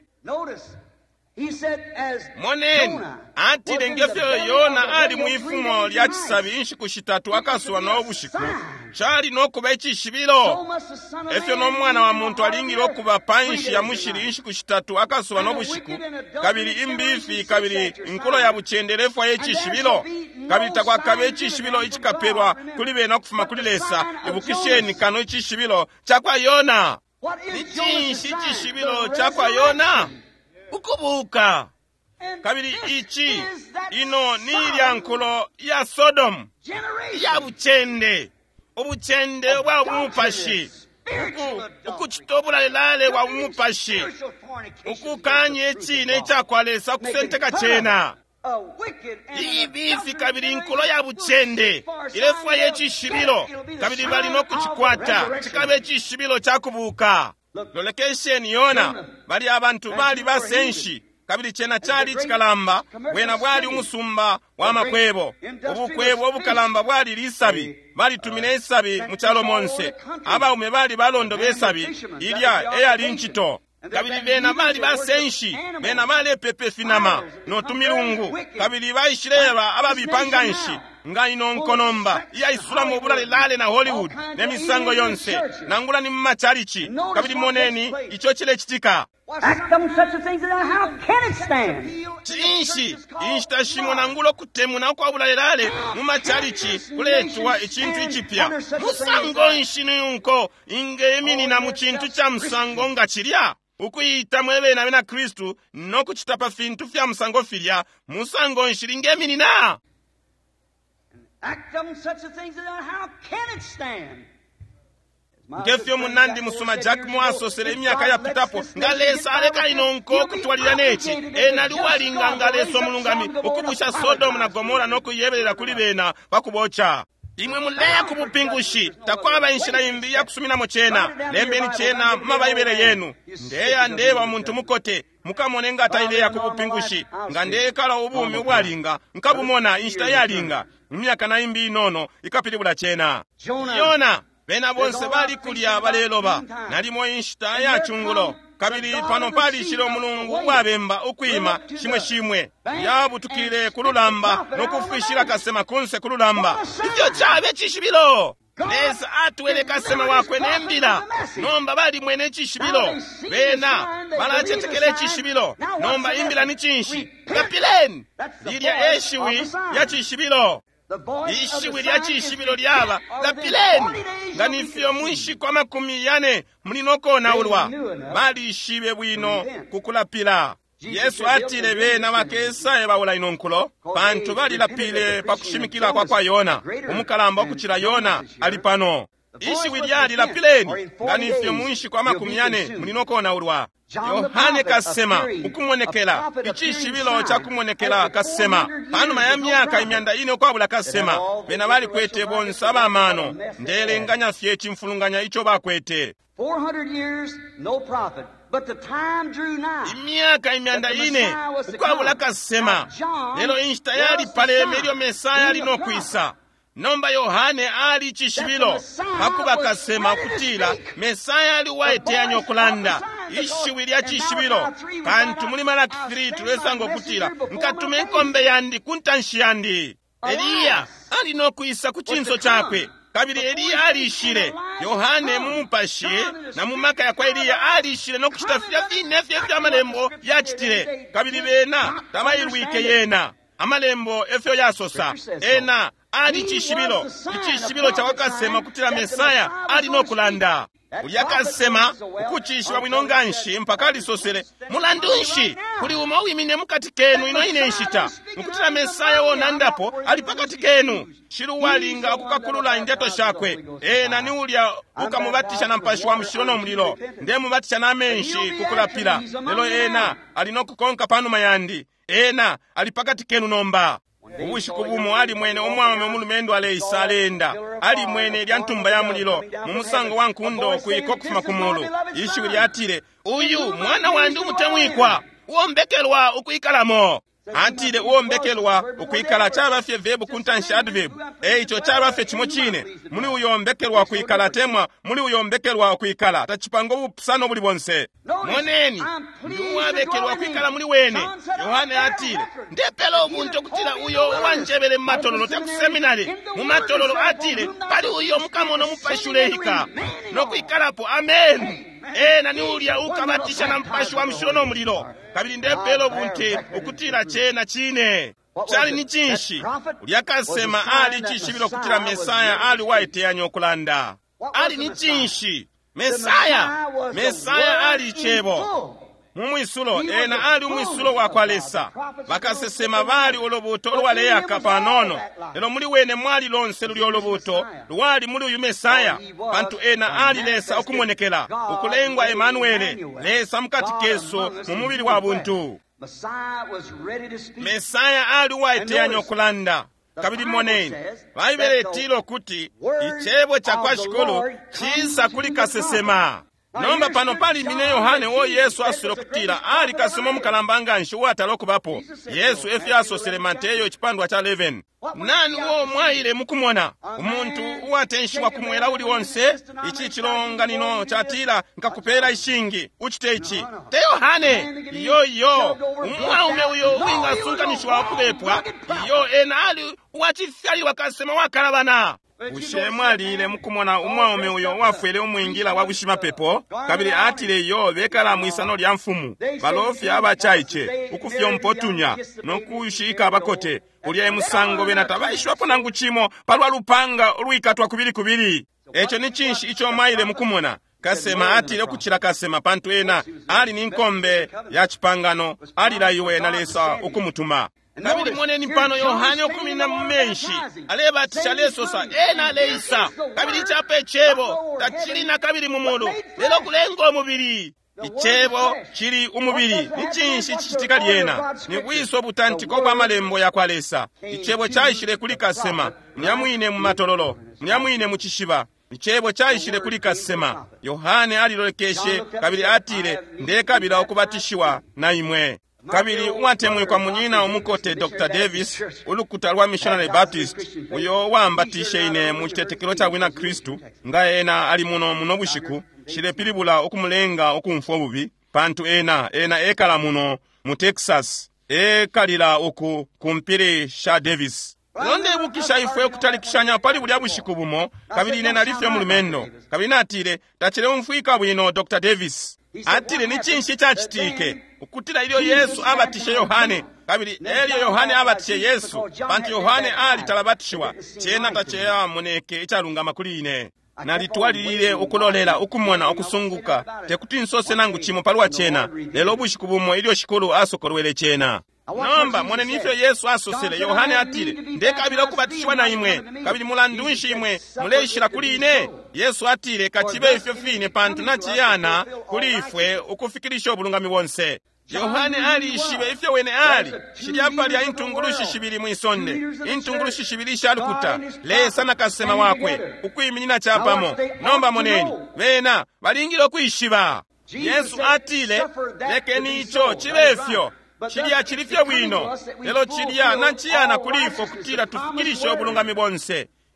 moneni atile ngefyo yona ali muifumo lya chisabi inshiku shitatu akasuwa n'obushiku chali n'okuba echishibilo efyo n'omwana wa muntu alingile okuba panshi ya mushiri inshiku shitatu akasuwa n'obushiku kabili imbifi kabili nkulo ya buchendelefu y'echishibilo kabili takwa kabe echishibilo ichikapelwa kuli bena kufuma kulilesa ebukisheni kano echishibilo chakwa yona nichinshi chishibilo chakwa yona ukubuka kabili ichi ino nilya nkulo ya Sodomu ya buchende obuchende bwa umupashi ukuchitobula lelale wa umupashi ukukanye chine chakwalesa kusenteka chena ibifi kabili nkulo ya buchende ilefwa yechishibilo kabili bali no kuchikwata chikabe chishibilo chakubuka lolekesheni yona bali abantu bali basenshi kabili chena chali chikalamba bwena bwali umusumba wa makwebo obukwebo obukalamba bwali lisabi bali tumine esabi muchalo monse abaume bali balondo besabi ilya eyali nchito kabili bena bali basenshi bena bali pepe finama no tumilungu kabili baishireba ababipanganshi nga ino nkonomba iya isula mu bulale lale na Hollywood nemisango yonse nangula ni mmachalichi kabili moneni icho chile chitika chinshi inshitashimo nangulo kutemu na kwa bulale lale mu machalichi kuletwa ichintu ichipya musango nshinu nko ingemini na mu chintu cha musango ngachilya ukuyita mwebena bena Kristu no kuchitapa fintu fya musango filya musango nshiringemini na ngefyo munandi musuma Jack mwasosele emyaka ya pitapo ngalesa aleka inonko kutwalira nechi naliwalinga ngaleso mulungami okubusha Sodomu na Gomora nokuyeberera kuli bena bakubocha imwe muleya kubupingushi takwaba inshira imbi ya kusumina mochena lembeni chena mabayibere yenu ndeya ndeba muntu mukote mukamonenga taileya kubupingushi ngande kala ubumi bwalinga nkabumona inshita yalinga myaka na imbi nono ikapilibula chena yona bena bonse bali kulya baleloba nalimo inshita ya chungulo kabili pano pali shiro mulungu bwabemba ukwima shimwe yabutukire kululamba nokufishira kasema kunse kululamba ibyo chabe chishibilo neza atwele kasema wakwe nembila nomba bali mwene chishibilo bena balachetekele chishibilo nomba imbila ni chinshi kapileni lilya eshiwi ya chishibilo ishiwi lya chishibilo lyaba kapileni nganifyo mwishi kwa 40 mlinoko na ulwa bali ishibe bwino kukulapila Yesu atile bena bakesa ebawula inonkulo bantu bali lapile pakushimikila kwa Yona umukalamba okuchira Yona alipano ishiwi lyali lapileni nganifyo mwishi kwa 40 mlinoko na ulwa Yohane kasema ukumwonekela ichishibilo cha kumwonekela kasema hanu ya myaka 400 kwabula kasema bena bali kwete bonsa bamano ndelenganya fye chimfulunganya icho bakwete 400 years no prophet but the time drew nigh imyaka 400 kwabula kasema lelo inshita yali pale melyo mesaya lino kwisa nomba Yohane ali chishibilo pakuba kasema kutila Mesaya ali waeteanya okulanda ishiwi lya chishibilo kantu muli Malaki 3 tulwesango kutila nkatume enkombe yandi kuntanshi yandi. Eliya ali n'okuyisa ku chinso chakwe. Kabiri Eliya alishire Yohane mumupashe na mumaka ya kwa Eliya alishire n'okuchitafya binefye by'amalembo yachitire. Kabiri bena tabayirwike yena amalembo efyo yasosa ena ali chishibilo ichishibilo chawakasema kutila Mesaya ali n'okulanda. Uliyakasema ukuchishibwa bwinonga nshi mpaka alisosele mulandu nshi kuli uma wimine mukati kenu ino ine nshita mukutila Mesaya wona ndapo ali pakati kenu shiru walinga akukakulula indeto shakwe ena ni ulya ukamubatisha na mpashi wa mshiro no mulilo nde mubatisha na menshi kukulapila lelo ena alinokukonka panu mayandi ena ali pakati kenu nomba. Ubushiku bumo ali mwene omwama omulumendo aleisa alenda ali mwene lya ntumba ya mulilo mumusango wa nkundo kuyiko kufuma kumulu ishiwi lyatile uyu mwana wandi umutemwikwa uombekelwa ukuikalamo atile uombekelwa ukuikala chabafye vebu kuntanshi advebu icho chabafye chimo chine muli uyombekelwa kuikala temwa muli uyombekelwa ukuikala tachipango bupsano buli bonse moneni ndiwabekelwa kuikala muli wene. Yohane atile ndepelo obuntu kutila uyo wanjebele matololo tekuseminari mu matololo atile pali uyo mukamono mupashulehika nokuikalapo amen. Ena ni ulya ukabatisha na mpashi wa mshiro no mulilo kabili ndepelo bunte ukutila chena chine chali ni chinshi uliyakasema ali chishibilo kutila Mesaya ali waeteanya okulanda ali ni chinshi Mesaya ali chebo mumwisulo ena ali umwisulo wakwalesa bakasesema bali olobuto olwaleyaka panono lelo muli wene mwali lonse luli olobuto luwali muli uyu Mesaya bantu ena ali lesa okumonekela ukulengwa Emanuele lesa mukati keso mumubili wa buntu. Mesaya ali waeteanya okulanda kabili moneni baibele tilo kuti ichebo chakwashikolo chisa kulikasesema nomba pano pali mine Yohane wo Yesu asule kutila ali kasemo mukalambanga nshuwa talokubapo Yesu efyasosele Mateyo chipandwa cha 11 nani wo mwaile mukumona umuntu uwatenshiwa kumwela uli wonse ichi chilonganino chatila nkakupela ishingi uchite ichi te Yohane yo umwaume uyo winga sunganishwa kulepwa yo enali wachifyali wakasema wakalabana ushemwalile mukumona umwaume uyo wafwele umwingila wabushima pepo kabili atile yo bekala mwisano lya mfumu balofya abachaiche ukufya mpotunya nokushika abakote ulya emusango bena tabaishwapo nangu chimo palwa lupanga lwikatwa kubili echo ni chinshi icho maile mukumona kasema atile kuchira kasema pantu ena ali ninkombe ya chipangano ali la iwe na lesa ukumutuma. Kabili moneni pano Yohane okumina mmenshi alebatisha lesosa ena leisa kabili chape chebo tachilina kabili mumulu lelo kulengo omubiri ichebo chili umubiri nichinshi chichitika lyena ni bwiso butantiko bwa malembo yakwalesa ichebo chaishile kulikasema mnyamwine mu matololo mnyamwine mu chishiba ichebo chaishile kulikasema Yohane alilolekeshe kabili atile ndekabila okubatishiwa na imwe. Kabili uwatemwe kwa munyina omukote Dr. Davis ulukuta lwa Missionary Baptist uyo wambatishe ine mu kitetekero cha wina Kristu nga ena ali muno bushiku shile pilibula okumulenga okumfu obubi pantu ena ekala muno mu Texas ekalila oku kumpire sha Davis londe bukisha ifwe okutalikishanya pali buli abushiku bumo kabili ine nalifye mu lumendo kabili natire tachile umfuika bwino Dr. Davis atile ni chinshi chachitike ukutila ilio Yesu abatishe Yohane kabili elio Yohane abatishe Yesu bantu Yohane ali talabatishwa chena tacheya muneke ichalungama kuli ine nalitwalilile ukulolela ukumona okusunguka tekuti nsose nangu chimo palwa chena lelo bushiku bumo ilio shikulu asokolwele chena nomba mwene nifyo Yesu asosele Yohane atile ndekabila okubatishwa na imwe kabili mulandunshi imwe muleishila kuli ine Yesu atile kachibe ifyo fine pantu na chiyana kuli ifwe ukufikirisha obulungami wonse. Yohane ali ishibe ifyo wene ali shiliapa lya intungulushi shibili mwisonde intungulushi shibili shalukuta lesa na kasema wakwe ukuiminina chapamo nomba moneni wena balingilo kuishiba Yesu atile leke nicho chilefyo chilia chilifyo bwino lelo chilia na chiyana kulifo kutila tufikirisha obulungami bonse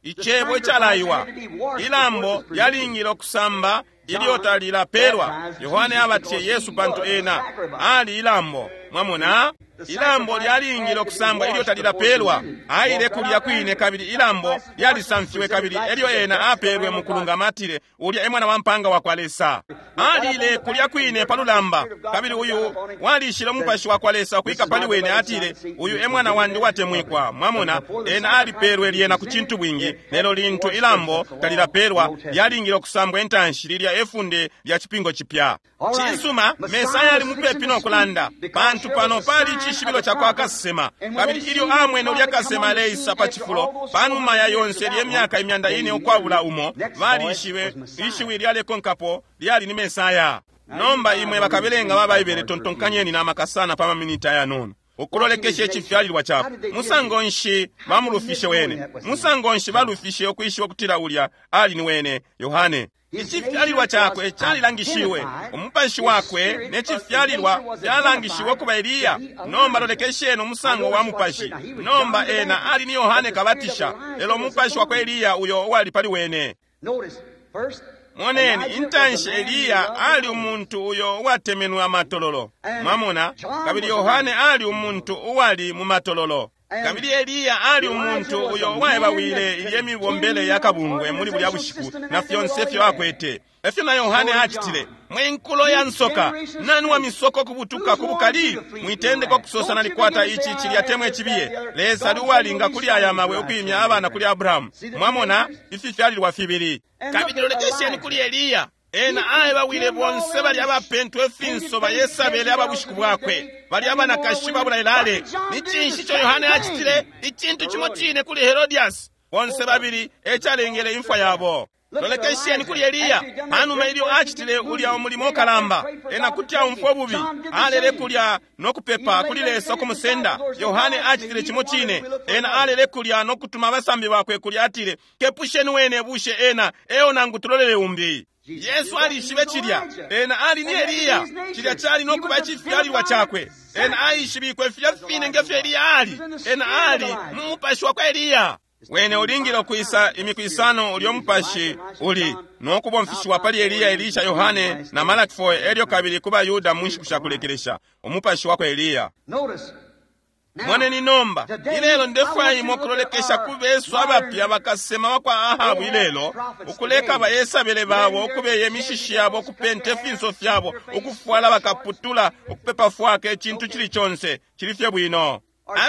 ichebo ekyalayiwa ilambo lyalingila okusamba ilyotalila pelwa. Yohane abatye Yesu bantu ena ali ilambo mwamona. Ilambo lyalingila okusamba ilyotalila pelwa ayile kulya kwine kabili ilambo lyalisanfiwe kabili elyo ena apelwe mukulungamatile ulya emwana wampanga wakwalesa alile kulya kwine palulamba kabili uyu walishila mupashi wakwalesa kuika paliwene atile uyu emwana wandi watemwikwa mwamona. Ena alipelwe lyena kuchintu bwingi lelo lintu ilambo talila pelwa lyalingila okusamba entanshi lilya efunde lya chipingo chipya chisuma. Mesaya ali mupepino okulanda bantu pano pali chishibilo cha kwa kasema kabili ilyo amwene ulyakasema leisa pachifulo panuma ya yonse lyemyaka imyanda ine okwabula umo vali ishiwe lyale konkapo lyali ni Mesaya. Nomba imwe bakabelenga babayibere tontonkanyeni na makasana pama minita ya nono okulolekesha ekifyalirwa chako. Musangonshi bamulufishe wene, musangonshi balufishe okwishiwa kutira ulya ali ni wene Yohane. Ekifyalirwa chakwe kyalilangishiwe omupashi wakwe n'ekifyalirwa byalangishiwe kuba Eliya. Nomba lolekesheno musango wa mupashi nomba ena ali ni Yohane kabatisha elo mupashi wakwe Eliya uyo wali pali wene. Moneni intanshi Eliya ali umuntu uyo watemenwa matololo mamona kabili Yohane ali umuntu uwali mu matololo kabili Eliya ali umuntu uyo wayebawile ilyemibombele yakabungwe muri buli abushiku na fyonse fyo akwete efyo na Yohane achitile mwenkulo ya nsoka nani wa misoko kubutuka kubukali mwitende kwa kusosa na likwata ichi chilyatemwe chibiye lesa liwalinga kuli ayamawe ukimya abana kuli Abrahamu mwamona ififyalirwa fibiri kabili lolekesheni kuli Eliya ena aye bawile bonse bali abapentwe finso bayesabele ababushiku bwakwe bali abana kashiba bulailale ni chinshi cho Yohane achitile ichintu chimotine kuli Herodias bonse babiri echalengele imfa yabo. Lolekesheni kuli Eliya anuma ilyo achitile ulya omulimo kalamba ena kutya umfo bubi alele kulya nokupepa kulilesa okumusenda. Yohane achitile chimotine ena alele kulya nokutuma basambi bakwe kulya atile kepusheni wene bushe ena eona ngutulolele umbi. Yesu alishibe chilya ena ali ni Eliya chilya chali nokuba chifyalirwa chakwe ena ayishibikwe fya fine ngefyo Eliya ali ena ali mupashi wakwe Eliya. Wene ulingila kuisa imikwisano uliomupashi uli nokuba mfishi wa pali Eliya Elisha Yohane na Malaki 4 elyo kabili kuba Yuda mwishi kushakulekelesha omupashi wako Eliya. Mwane ni nomba ilelo ndefwa imokulolekesha kubesu abapya bakasema wakwa Ahabu ilelo ukuleka bayesabele babo okubeye mishishi yabo okupente finso fyabo okufuala bakaputula okupepa fwake chintu chili chonse chilifye bwino.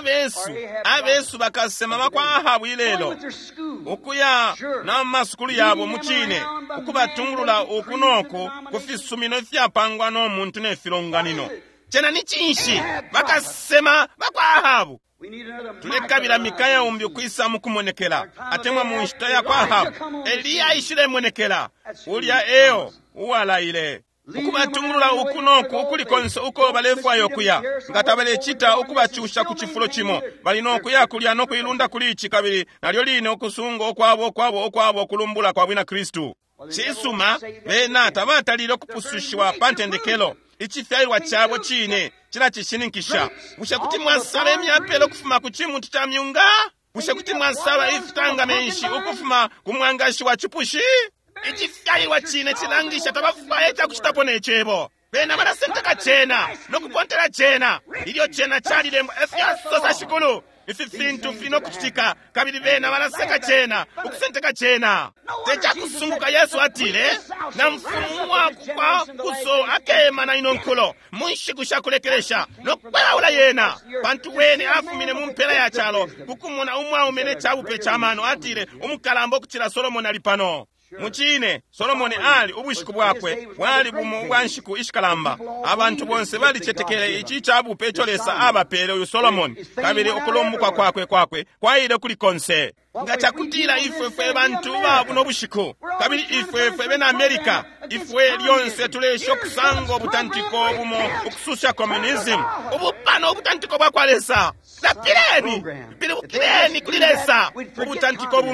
Abesu bakasema bakwa Ahabu ilelo okuya na masukulu yabo muchine okubatungulula okunoku kufisumino fyapangwa n'omuntu n'efilonganino chena ni chinshi bakasema bakwa Ahabu. Tulekabila Mikaya umbi kuisa mukumonekela atemwa munshita ya kwa Ahabu Eliya ishile monekela ulya eo uwala ile ukubatungulula ukunoku ukulikonse uko balefu ayokuya ngatabale chita ukubachusha kuchifulo chimo balino okuya kulya nokuyilunda kulichi kabili nalyo line okusunga okwabo kulumbula kwa bwina Kristu. Chisuma bena tabatalile okupusushwa pantendekelo ichifyalirwa chabo chine china chishininkisha busha kuti mwasala emyapelo kufuma kuchimuntu cha myunga busha kuti mwasala ifutanga menshi ukufuma kumwangashi wa chipushi ichifyalirwa chine chilangisha tabafuaye chakuchitapo nechebo bena barasentaka chena nokupontela chena ilyo chena chalilemo efyasosa shikulu ififintu fino kuchitika kabili bena baraseka chena ukusenteka chena techa kusunguka Yesu atile na mfumu wako kwa kuso akema na inonkulo munshi kushakulekelesha nokwelaula yena pantu wene afumine mumpela ya chalo kukumuna umwa umene chabupe chamano atile umukalambo kuchila Solomoni alipano. Muchine Solomoni ali ubushiku bwakwe wali bumo bwanshiku ishikalamba abantu bonse bali chetekele ichi chabu pecholesa abapele uyu Solomoni kabili okulombuka kwakwe kwaile kulikonse ngacha kutila ifwe bantu babu nobushiku kabili ifwe bena Amerika ifwe lyonse tulesho kusango butantiko bumo ukususha communism ubupano ubutantiko bwakwalesa na pileni kulilesa ubutantiko bumo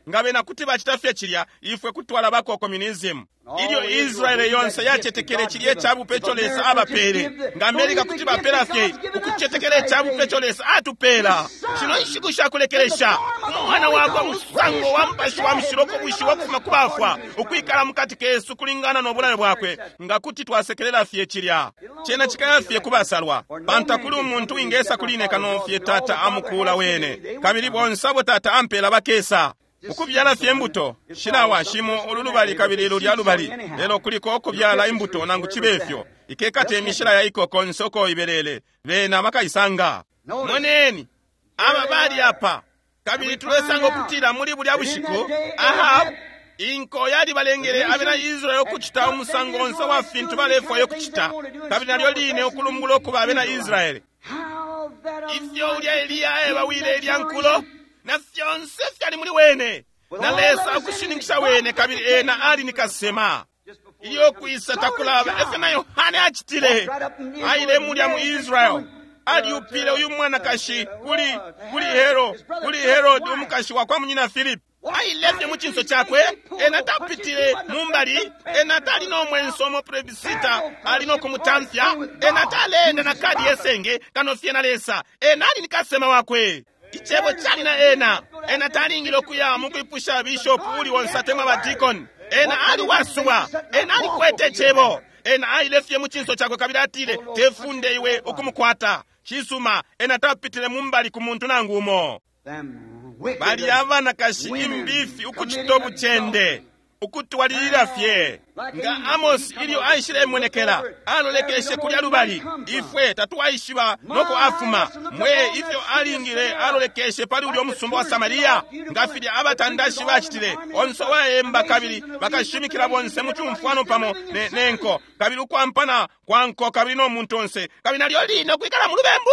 ngabena kuti bachitafye chilya ifwe kutwala bako communism ilyo Israeli yonse yachetekere chilye chabu pecholesa abapere ngamerika kuti baperafye ukuchetekere chabu pecholesa atupera chino ishikusha kulekeresha mwana wako musango wampashi wa mshiroko bushi wakufuma kubafwa ukuikala mukati kesu kulingana n'obulane bwakwe ngakuti twasekerera fye chilya chena chikayafye kubasalwa pantakuli umuntu ingesa kulineka nofye tata amukula wene kabiri bonsabo tata ampela bakesa ukubyala fye embuto shirawa shimo olulubali kabiri lulyalubali lelo kuliko okubyala embuto nangu chibefyo ikekate emishira ya ikoko nsoko iberele bena makayisanga moneni ababali apa kabiri tulesanga okutira muri buli abushiku aha inko yali balengere abena Israeli okuchita omusango nsa wa fintu balefo yokuchita kabiri nalyo line okulumgulo kuba abena Israeli ifyo ulya Eliya ebawile elyankulo na fyonse fyali muli wene na lesa okushiningisha wene kabiri ena ali nikasema iyo kuisa takulaba efe na Yohane achitile aile mulya mu Israeli ali upile uyu mwana kashi kuli Herod umukashi wakwa munyina Philip ailefye muchinso chakwe enatapitile mumbali enatali nomwenso mo plebiscita alino kumutamfya enatalenda na kadi yesenge kanofye na lesa enali nikasema wakwe ichebo chali na enatalingilo kuya mukuipusha bishop uli wonsatema ba deacon ali wasuwa ali kwete chebo ailefye muchinso chakwe kabila atile tefunde iwe okumukwata chisuma enatapitile mumbali kumuntu nangumo bali avana kashi imbifi ukuchitobu chende ukutwalilira fye nga Amos ilio aishile mwonekela alolekeshe kulya lubali ifwe tatuwaishiwa noko afuma mwe ifyo alingile alolekeshe pali uli omusumba wa Samaria ngafili abatandashi bachitile onso waemba kabili bakashimikila bonse muchumfwano pamo nenko kabili ukwampana kwanko kabili no muntu onse kabili nalyo lino kuikala mulubembu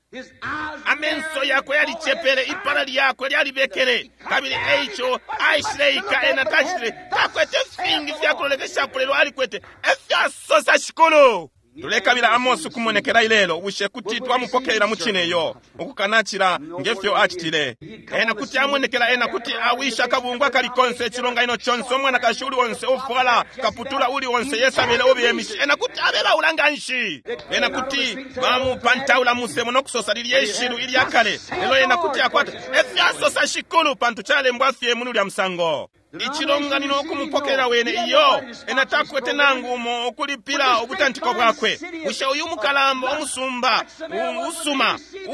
amenso yako yalichepele ipala liyako lyalibekele kabili eicho aishileika enatachile takwete fingi vyakulolekesha pulelo alikwete efyasosa shikulu tulekabila Amosi kumonekela ilelo ushe kuti twamupokelela muchineyo ukukanachira ngefyo achitile kuti amonekela kuti awisha kabungwa kalikonse chilonga ino chonse omwana kashuli wonse ofwala kaputula uli wonse yesabele obiyemishi kuti abela ulanganshi kuti bamupantaula musemo nokusosa lili yeshiru ili yakale lelo kuti akwata efyasosa shikulu pantu chale mbwafye munu lya msango ichilonga nino okumupokelela wene iyo enatakwete nangumo okulipila obutantiko bwakwe usha uyu mukalamba omusumba usuma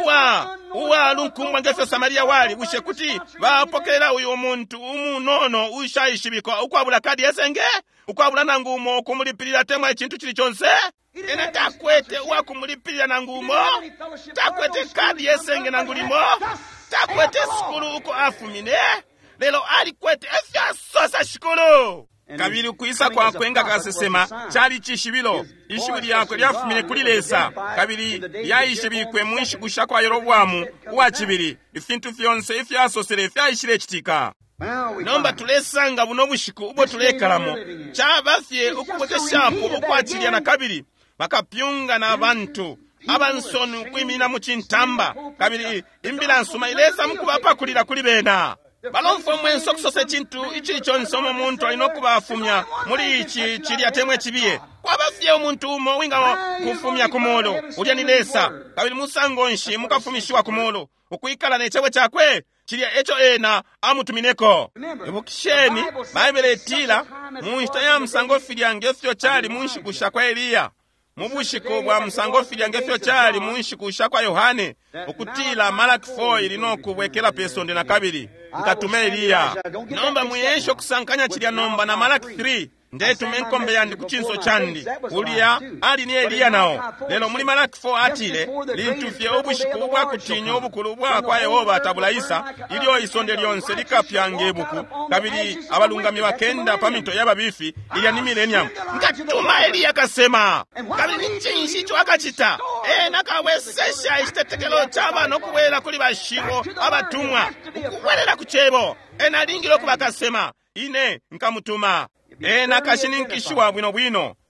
uwa lunkumwa ngefyo Samaria wali ushe kuti bapokelela uyu omuntu umunono ushayishibikwa ukwabula kadi yesenge ukwabula nangumo okumulipilira temwa echintu chili chonse enatakwete uwakumulipilira nangumo takwete kadi yesenge nangulimo takwete sikulu uko afumine lelo alikwete efyasosa shikulu kabili kuisa kwa kwenga kasesema chali chishibilo ishibili yako lyafumile kulilesa kabili yaishibikwe muishigusha kwa Yeroboamu uwachibili ifintu fyonse ifyasosele fyayishile chitika nomba tulesanga buno bushiku ubo tulekalamo chabafye ukuboteshapo ukwachilya na kabili bakapyunga na abantu abansonu kwimina muchintamba kabili imbila nsuma ilesa mukubapakulira kuli bena balonfo mwenso kusose chintu ichili chonse omo muntu alina okubafumya muli ichi chili atemwe chibiye kwabafye omuntu umo winga kufumya kumolo ulya nilesa kabili musango nshi mukafumishiwa kumolo ukuikala nechewe chakwe chili echo ena amutumineko ibukisheni Baibele etila munshita ya msango filya ngefyo chali munshigusha kwa Eliya mubushiko bwa msango filya ngefyo chali munshigusha kwa Yohane ukutila Malaki 4 ilino kubwekela pesonde na kabili nkatume Eliya nomba muyensho kusankanya chilya nomba na Malaki 3 ndetu menkombe yandi kuchinso chandi uliya ali ni Eliya nao lelo muli Malaki 4 atile lintufye obushiko bwa kutinyo obukulu bwa kwa Yehova atabula Isa ilyo isonde lyonse likapyange buku kabili abalungami bakenda pamito yababifi ilya ni millennium nkatuma Eliya kasema kabili nchinshi cho akachita nakawesesha ishitetekelo chaba nokuwela kuli bashibo abatumwa ukuwelela kuchebo nalingilo kubakasema ine nkamutuma nakashininkishiwa bwino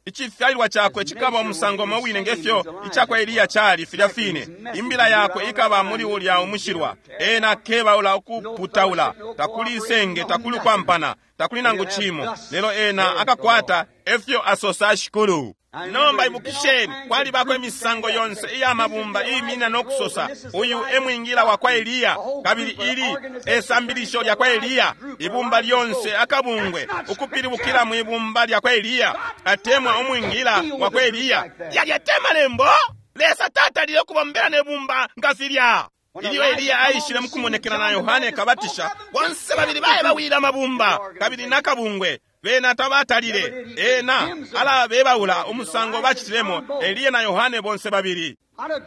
ichifyalirwa chakwe chikaba omusango mowine ngefyo ichakwa Eliya chali filyafine imbila yakwe ikaba muli ulya umushirwa ena kebaula okuputaula takuli isenge takuli kwampana takuli nangu chimo lelo ena akakwata efyo asosa ashikulu nomba ibukisheni kwali bakwe emisango yonse iya mabumba imina nokusosa uyu emwingila wakwa Eliya kabili ili esambilisho lyakwa Eliya ibumba lyonse akabungwe ukupilibukila mu ibumba lyakwa Eliya atemwa omwingila wakwa Eliya yalyatema lembo lesa tata lile kubombera nebumba ngafirya iliyo Eliya ayishile mukumonekera na Yohane kabatisha bonse babili baye bawira mabumba kabili nakabungwe bena tabatalire ena ala bebaula omusango bachitiremo Eliya na Yohane bonse babiri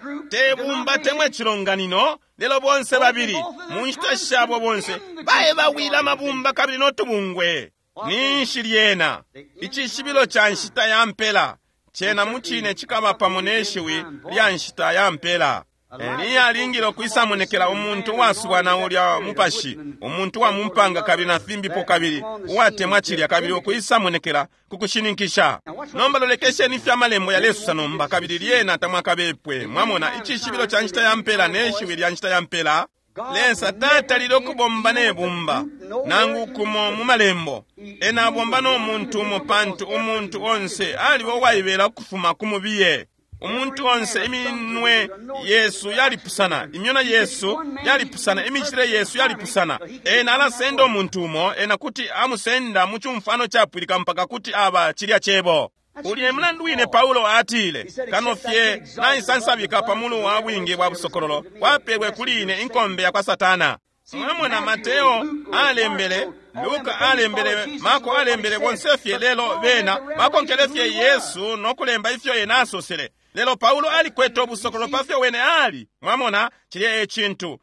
tebumba temwe chironganino lelo bonse babiri munchita shabo bonse baye bawira mabumba kabili notubungwe ninshiliena ichishibilo cha nshita ya mpela chena muchine chikaba pamoneshiwi lya nshita ya mpela Eliya alingilo kwisamonekera omuntu wasubwana ulya mupashi omuntu wa mumpanga kabili na fimbipo kabili watemwa chilya kabili okwisamonekera kukushininkisha nomba lolekeshe nifya malembo ya lesu sanomba kabili lyena tamwa kabepwe mwamona ichishibilo cha nshita ya mpela neshiwi lya nshita ya mpela lesa tata lilokubomba nebumba nangu kumo mumalembo ena bomba n'omuntu mupantu omuntu onse aliwo wayibera kufuma kumubiye omuntu onse eminwe Yesu yalipusana imyona Yesu yalipusana imichire Yesu yalipusana ena alasenda omuntu umo ena kuti amusenda muchumfano chapwilika mpaka kuti aba chilya chebo uli mlandu wine Paulo atile kanofye naisansabika pamulu wa bwingi bwa busokololo wapegwe kuline inkombe ya kwa Satana mwamona Mateo alembele Luka alembele Marko alembele bonsefye lelo bena bakonkelefye Yesu nokulemba ifyo yenasosele lelo Paulo alikweta obusokolo pafyo wene ali mwamona chilye echintu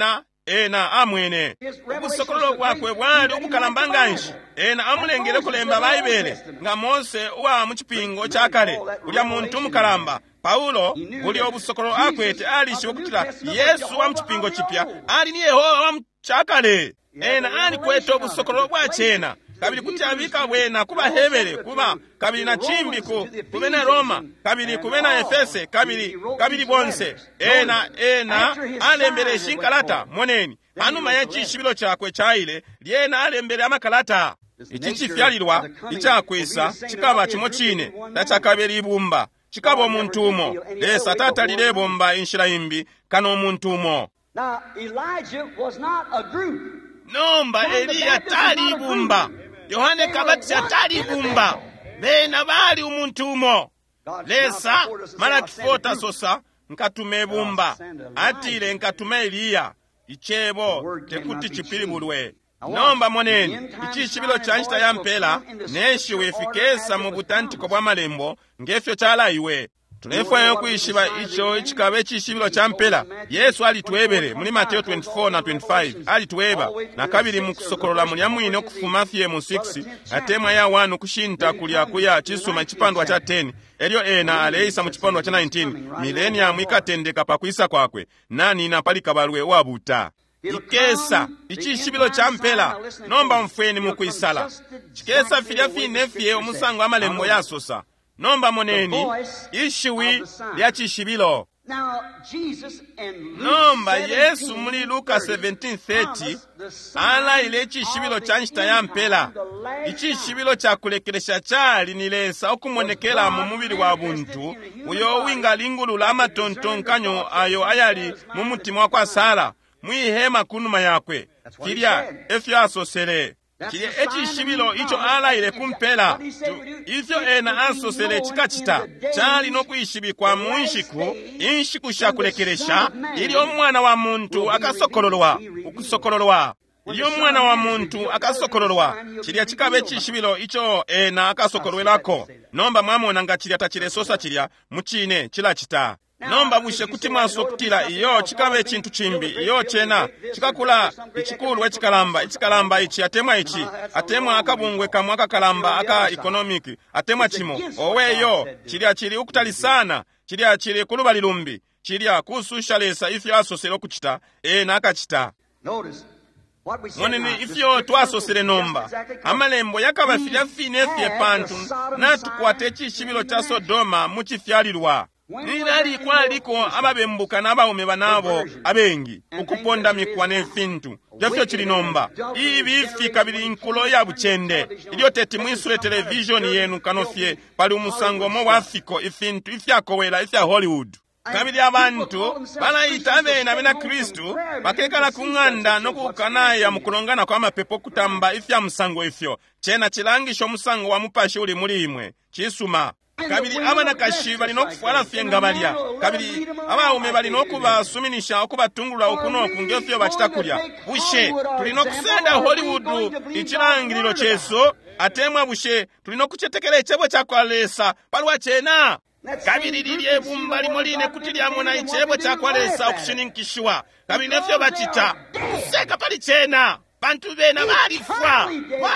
ena amwene obusokolo bwakwe bwali obukalambanganji ena amulengere kulemba Baibele nga Mose wa muchipingo chakale ulya muntu mukalamba Paulo uli obusokolo akwete alishi okutira Yesu wa muchipingo chipya ali ni Yehova wa mchakale ena alikweta obusokolo bwa chena kabili kuti abika bwena kuba hebere kuba kabili na chimbi kubena Roma kabili kubena Efese kabili bonse ena alembele shinkalata moneni hanuma ya chishibilo chakwe chaile lyena alembele amakalata ichichifyalirwa ichakwisa chikaba chimo chine na chakabeli ibumba chikaba omuntu umo lesa tata lile bomba inshira imbi kano omuntu umo. Now Elijah was not a group. Nomba Eliya tali ibumba Yohane kabatisha tali ibumba bena bali umuntu umo lesa malakifota sosa nkatume bumba atile nkatume Eliya ichebo tekuti chipilibulwe nomba moneni ichishibilo cha nshita ya mpela neshi wefikesa mu butantiko bwa malembo ngefyo chala iwe tulefwayo kuyishiba icho ichikabe chishibilo cha mpela Yesu alituwebere muli Mateo 24 na 25 alituweba na kabili mukusokolola muli amwine okufuma Matthew 6 atemwa ya 1 kushinta kulya kuya chisuma chipandwa cha 10 elyo ena aleisa mu chipandwa cha 19 milenia mwikatendeka pakuisa kwakwe nani napalika balwe wabuta ikesa ichishibilo cha mpela nomba mfweni mukuisala chikesa filyafine fye omusango amalembo yasosa nomba moneni ishiwi lya chishibilo nomba Yesu muli Luka 17:30 ala ile chishibilo cha nshita ya mpela ichishibilo cha kulekelesha chali nilesa okumonekela mu mubili wa buntu uyo winga lingulula amatontonkanyo ayo ayali mu mutima kwa Sara mwihema kunuma yakwe kilya efyo asosele kile echishibilo icho ala ile kumpela ifyo ena asosele chikachita chali nokuyishibikwa mu inshiku shakulekelesha ili omwana wa muntu akasokololwa ukusokololwa ili omwana wa muntu akasokololwa chilya chikabe chishibilo icho ena akasokolwelako nomba mwamona nga chilya tachilesosa chilya muchine chilachita nomba bushe kuti mwaso kutila iyo chikabe chintu chimbi iyo chena chikakula ichikulu ichikalamba ichi atemwa akabungwe kamwa akakalamba aka economic atemwa chimo oweyo chili ukutalisana chili kuluba lilumbi chilya kusushalesa ifyo asoselo kuchita ena akachita. Notice monene ifyo twasosere nomba amalembo yakabafira fine efye pantu natukwata ekishibiro kya Sodoma mukifyalirwa nirali kwaliko ababembuka n'abawume banabo abengi okuponda mikwa n'efintu jafyo kirinomba ibi fika bili nkulo ya buchende ilio teti mwisule televisioni yenu kanofye pali umusango mo wafiko ifintu ifyakowela ifya Hollywood kabili abantu balayita abena bena Kristu bakekala kung'anda nokukanaya mukulongana kwa mapepo kutamba ifya musango ifyo chena chilangisho musango wa mupashi uli mulimwe chisuma kabili abana kashi balina okufuala fyenga balya kabili abawume balina okubasuminisha okubatungulula okunoku ngefyo bakitakulya bushe tulina okusenda Hollywood ikirangiriro kyeso atemwa bushe tulina okucetekera ekyebo kyakwalesa palwa chena kabili lili ebumba limoline kutilyamona ichebo kyakwalesa okushininkishwa kabili nefyo bakita kuseka pali chena bantu bena balifwa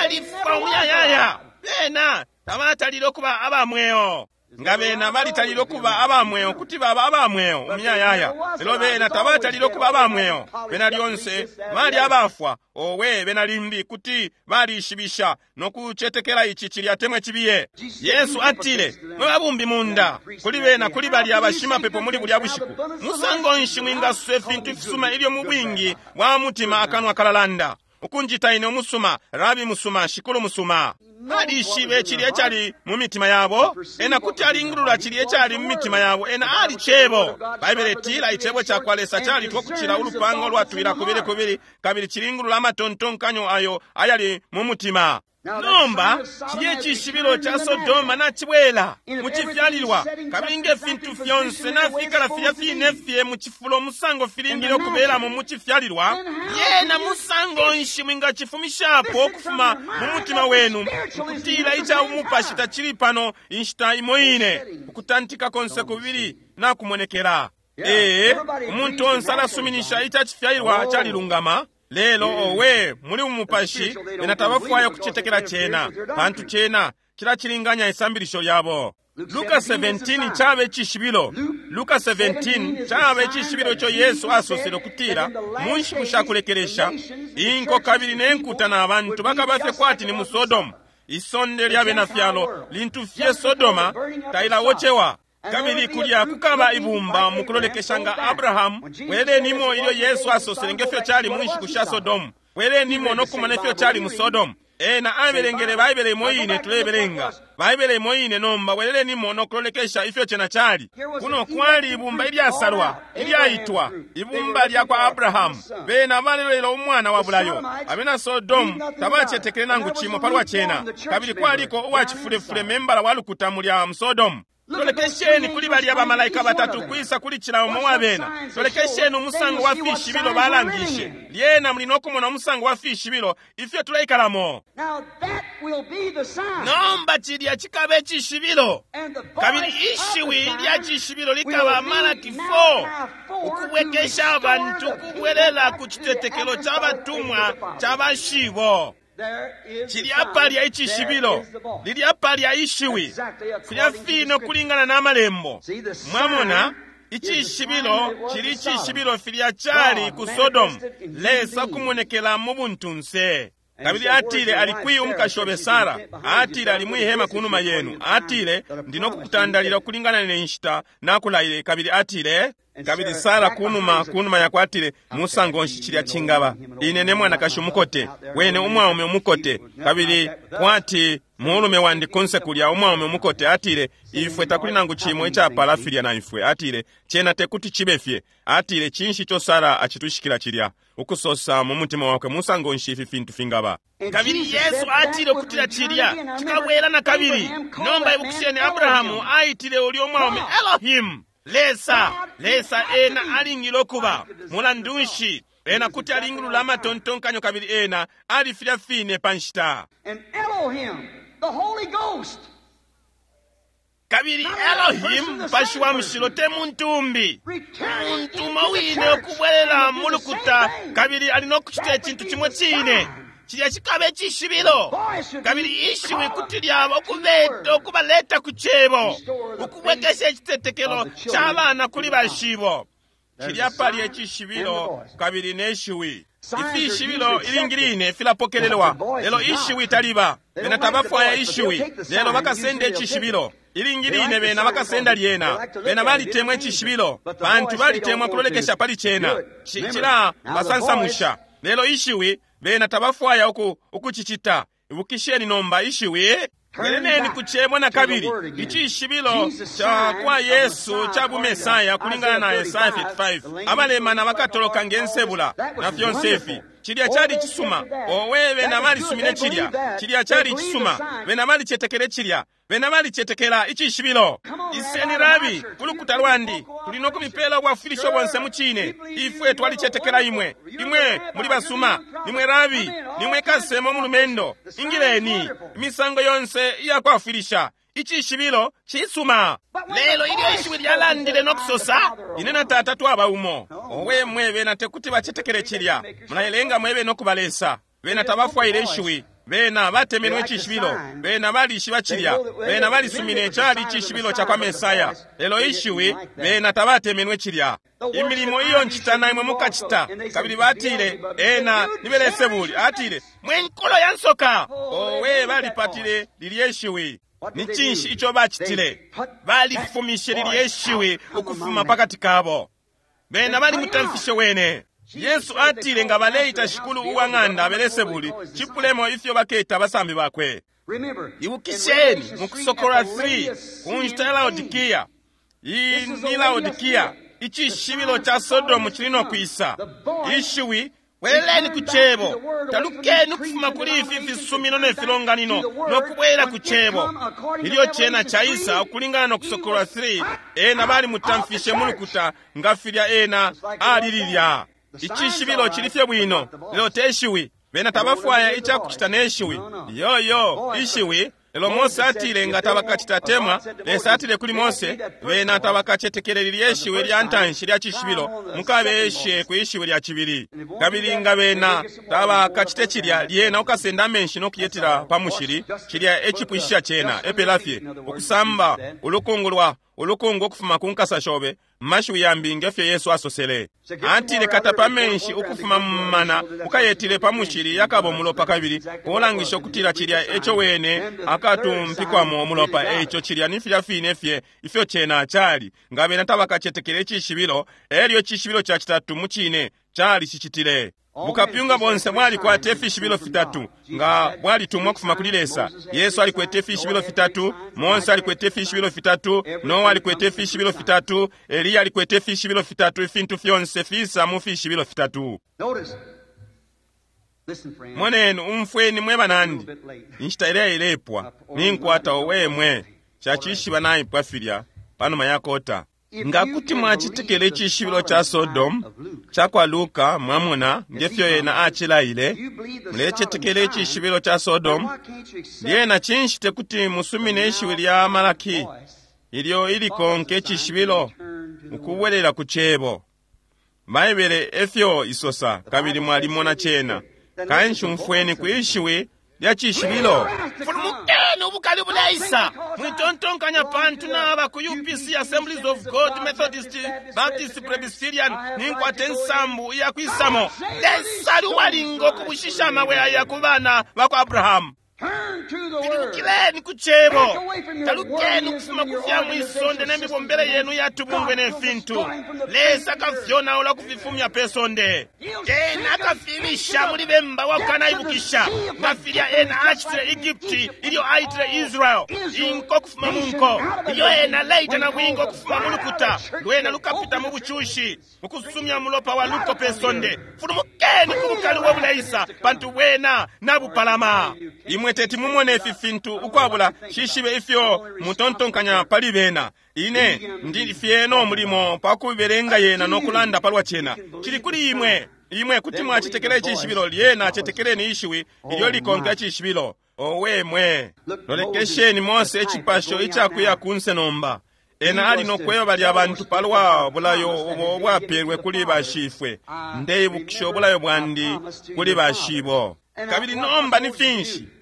omuyayaya bena tabatalira okuba abamweyo nga bena balitalira okuba abamweyo kuti baba abamweyo omuyayaya lero bena tabatalira okuba abamweyo bena lyonse bali abafwa owe bena limbi kuti balishibisha nokucetekera ichi kiri atemwe kibiye Yesu atile mwe babumbi munda kuli bena kuli bali abashima pepo muli buli abushiku musango nshimwinga sefintu fisuma ilyo mubwingi bwa mutima akanwa kalalanda ukunjita ine omusuma rabi musuma shikulu musuma badishibe kiri ekyali mu mitima yabo ena kuti alingulula kiri ekyali mu mitima yabo ena ali chebo Baibuli tila ichebo kyakwalesa kyali twokukira ulupango lwatuira kubiri kabiri kilingulula amatontonkanyo ayo ayali mu mutima nomba kiye kishibiro kya Sodoma nakibwela mukifyalirwa kabiringa efintu fyonse nafikala fye mukifulo musango firingire okubeera mu mukifyalirwa yena musango nshimwinga kifumishapo okufuma mu mutima wenu okutiira icha umupashita kiri pano inshita imoine okutantika konse kubiri nakumonekera omuntu onse alasuminisha icha kifyalirwa kyalirungama lelo owe muli umupashi enatabafuayo kuchetekera chena bantu chena kila chilinganya esambirisho yabo Luka 17 chabe chishibilo Luka 17 chabe chishibilo cho Yesu asosero kutira munshi kushakulekeresha inko kabiri nenkuta na abantu bakabafe kwati ni mu Sodoma isonde lyabe na fyalo lintu fye Sodoma taila wochewa kabili kulya kukaba ibumba mukulolekeshanga Abraham wele nimo iyo Yesu asosere ngefyo chali munshi kusha Sodoma wele nimo nokuma nefyo chali mu Sodoma na abelengere baibele moyine tulebelenga baibele moyine nomba wele nimo nokulolekesha ifyo chena chali kuno kwali ibumba ili asalwa ili aitwa ibumba lya kwa Abraham bena balelo omwana wabulayo abena Sodoma tabachetekere nangu chimo palwa chena kabili kwaliko uwachifulefule membala walukutamulya mu Sodoma tolekesheni kuli bali abamalayika batatu kwisa kuli kirawo mwabena tolekesheni umusango wa fishibilo balangishe lyena mulina okumona umusango wa fishibilo ifyo tulaikalamo nomba chilya chikabe chishibilo kabili ishiwi lya chishibilo likaba Malaki 4 ukubwekesha abantu kubwelela ku kitetekelo ky'abatumwa ky'abashibo chiliapa lya ichishibilo liliapa lya ishiwi filya fino kulingana na malembo mwamona ichishibilo chili chishibilo filya chali ku Sodoma lesa kumonekela mu buntu nse kabili atile alikwi umukashobe Sara atile alimwihema kunuma yenu atile ndino kukutandalira kulingana ne inshita nakulaile kabili atile kabili Sara kunuma yakwatile musango nshikirya chingaba ine ne mwana kashumukote wene umwaume umukote kabili kwati muulume wandi konse kulya umwaume umukote atile ifwe takulinangu chimo echa palafilya na ifwe atile chena tekuti chibefye atile chinshi cho Sara achitushikira chilya ukusosa mu mutima wakwe musango nshifi fintu fingaba kabili Yesu atile kutila chilya chikawela na kabili nomba ibukusheni Abrahamu aitile oli omwaume Elohim lesa ena alingilo kuba mulandunshi ena kuti alingulula amatontonkanyo kabili ena alifilya fine panshita and Elohim the Holy Ghost kabili Elohim pashiwa mshilote muntumbi muntuma wine okubwelela mulukuta kabili alinokuchita ekintu kimwe chine chilya chikabe chishibilo kabili ishiwi kutilya okubaleta kuchebo ukubwekesha ekitetekelo ky'abaana kuli bashibo chilya pali echishibilo kabili neshiwi ifi ishibilo ilingirine filapokelelwa lelo ishiwi taliba bena tabafwaya ishiwi lelo bakasenda echishibilo ilingirine bena bakasenda lyena bena balitemwa echishibilo bantu balitemwa kulolekesha pali chena chila basansamusha lelo ishiwi bena tabafwaya ukuchichita ibukisheni nomba ishiwi Leleni kuchemwa na kabiri ichi ishibilo cha kwa Yesu cha bumesaya kulingana na Yesaya 55 abalemana bakatoloka ngensebula na fyonsefi chilya chali chisuma owewe na mali sumine chilya chali chisuma bena mali chetekele chilya bena mali chetekela ichi ishibilo iseni rabi kulukuta lwandi tulino kubipela kwa filisho bonse muchine ifwe twali chetekela imwe muli basuma nimwe rabi nimwe kasemo mulumendo ingileni misango yonse iya kwa filisha ichi ishibilo chisuma lelo ilyo ishiwi lyalandile nokusosa inena tata twaba umo owe mwe na tekuti bachetekele chilya mulayelenga mwe nokubalesa bena tabafwaile ishiwi bena batemenwe chishibilo bena balishi bachilya bena balisumine chali chishibilo cha kwa Mesaya lelo ishiwi bena tabatemenwe chilya imilimo iyo nchitana imwe mukachita kabili batile ena nibelese buli atile mwenkolo yansoka owe balipatile lilyeshiwi ni chinshi icho bachitile balifumishe lilyeshiwi ukufuma pakati kabo bena bali mutamfishe wene Yesu atile nga baleita shikulu uwang'anda abelese buli chipulemo ifyo baketa basambi bakwe ibukisheni mukusokora 3 kunjita Laodikia ni Laodikia ichi shibilo cha Sodomu chilino kuisa ishiwi weleni kuchebo talukeni kufuma kuli ifi sumino nefilonganino nokubwela kuchebo iliyo chena cha Isa okulingana nokusokora 3 ena bali mutamfishe mulukuta ngafilya ena alililya ichi shibilo chilifye bwino lelo teshiwi bena tabafwaya icha kuchita neshiwi yoyo ishiwi lelo Mose atile nga tabakachita tema lesa atile kuli Mose bena tabakachetekele lilyeshiwi lyantanshi lya chishibilo mukabeshe kuishiwi lya chibili kabili nga bena tabakachite chilya lyena ukasenda menshi nokuyetira pamushiri chilya echipwisha chena epelafye okusamba ulukungu okufuma kunkasa shobe mashu yambinge fye Yesu asosele antile katapa menshi ukufuma mmana ukayetile pamushiri yakabo mulopa kabili kulangisho kutila chilya echo wene akatumpikwa mulopa echo chilya nifya fine fye ifyo chena chali ngabe natabakachetekele chishibilo elyo chishibilo cha chitatu muchine chali chichitile mukapyunga bonse mwali kwa tefi shibilo 3 nga mwali tumwa kufuma kulilesa Yesu alikwete fishi shibilo 3 Mose alikwete fishi shibilo 3 Noa alikwete fishi shibilo 3 Eliya alikwete fishi shibilo 3 ifintu fyonse fisa mu fishi shibilo 3 Monenu umfweni mweba nandi nchitaile ilepwa ninkwata owemwe chachishi banayi pafilya pano mayakota ngakuti mwachitekele chishibilo cha Sodom chakwa Luka mwamuna ngefyo yena achilaile mlechetekele chishibilo cha Sodom yena chinshite kuti musumine ishiwi lya Malaki ilyo ilikonke chishibilo ukuwelela kuchebo maibele efyo isosa kabili mwalimona chena kanshi mfweni kuishiwi lya chishibilo fulumukeni ubukali bulaisa mwitontonkanya pantu naba ku UPC Assemblies of God Methodist Baptist Presbyterian ninkwate nsambu yakwisamo lesali walingo kubushisha mawe yakubana bako Abraham Kileni kuchebo talukeni kufuma kufya mwisonde nemibombele yenu yatubungwe nefintu lesa kafyona ola kufifumya pesonde ena kafilisha muri bemba wakana ibukisha ngafilya ena achitire Egypti ilyo aitire Israel inko kufuma munko ilyo ena leita na wingo kufuma mulukuta lwena lukapita mubuchushi mukusumya mulopa wa luko pesonde fulumukeni kubukali wabulaisa pantu wena nabupalama imweteti mumone fifintu ukwabula shishibe ifyo mutontonkanya pali bena ine ndi fyeno mulimo pakuberenga yena nokulanda palwa chena chili kuli imwe kuti mwachitekele chishibilo lyena chetekele ni ishiwi ilyo likonka chishibilo owemwe lolekesheni Mose echipasho ichakuya kunse nomba ena ali nokweyo bali abantu palwa bulayo obwapelwe kuli bashifwe ndeye bukisho bulayo bwandi kuli bashibo kabili nomba ni finshi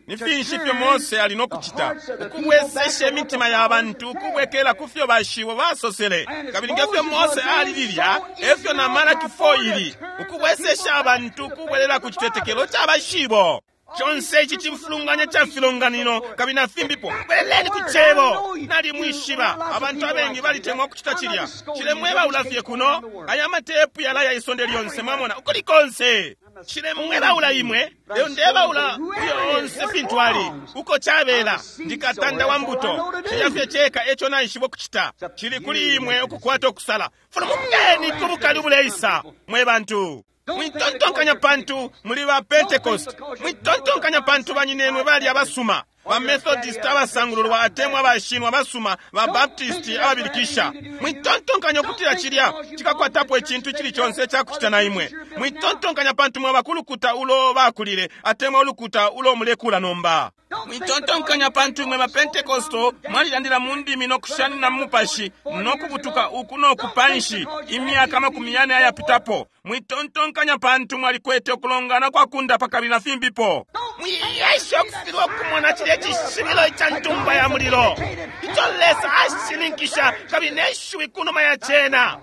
nifinshi fyo Mose alina okuchita okubwesesha emitima y'abantu okubwekera kufyo bashiwo basosele kabiri ngefyo Mose alililya efyo namala kifo ili okubwesesha abantu okubwerera ku kitetekero ky'abashibo chonse echi chimfulunganya cha filonganino kabina fimbipo bwereleni ku chebo nali mwishiba abantu abengi balitemwa okuchita chilya chilemweba ulafye kuno aya matepu yala ya isonde lyonse mwamona ukolikonse chilemweba ula imwe leo ndeba ula yonse fintwali uko chabela ndikatanda wa mbuto chiyafye cheka echo na ishibo kuchita chili kuli imwe okukwata okusala fulumukeni kubukali buleisa mwe bantu mwitontonkanya pantu muli ba Pentecost mwitontonkanya pantu banyinemwe bali abasuma ba Methodist abasangulwa atemwa abashinwa basuma ba Baptist ababilikisha mwitontonkanya okutira chilya chikakwatapo ekintu kili kyonse kyakuchita na imwe mwitontonkanya pantu mwa bakulukuta ulo bakulire atemwa olukuta ulo mulekula nomba mwitontonkanya pantu mwe ba Pentecosto mwalilandira mundimi nokushani na mupashi nokubutuka ukuno okupanshi imyaka 40 ayapitapo mwitontonkanya pantu mwalikwete okulongana kwa kunda pakabina fimbipo mwiyesha okufirwa kumona chile chishibilo cha ntumba ya muliro itolesa ashilinkisha kabineshu ikunuma ya chena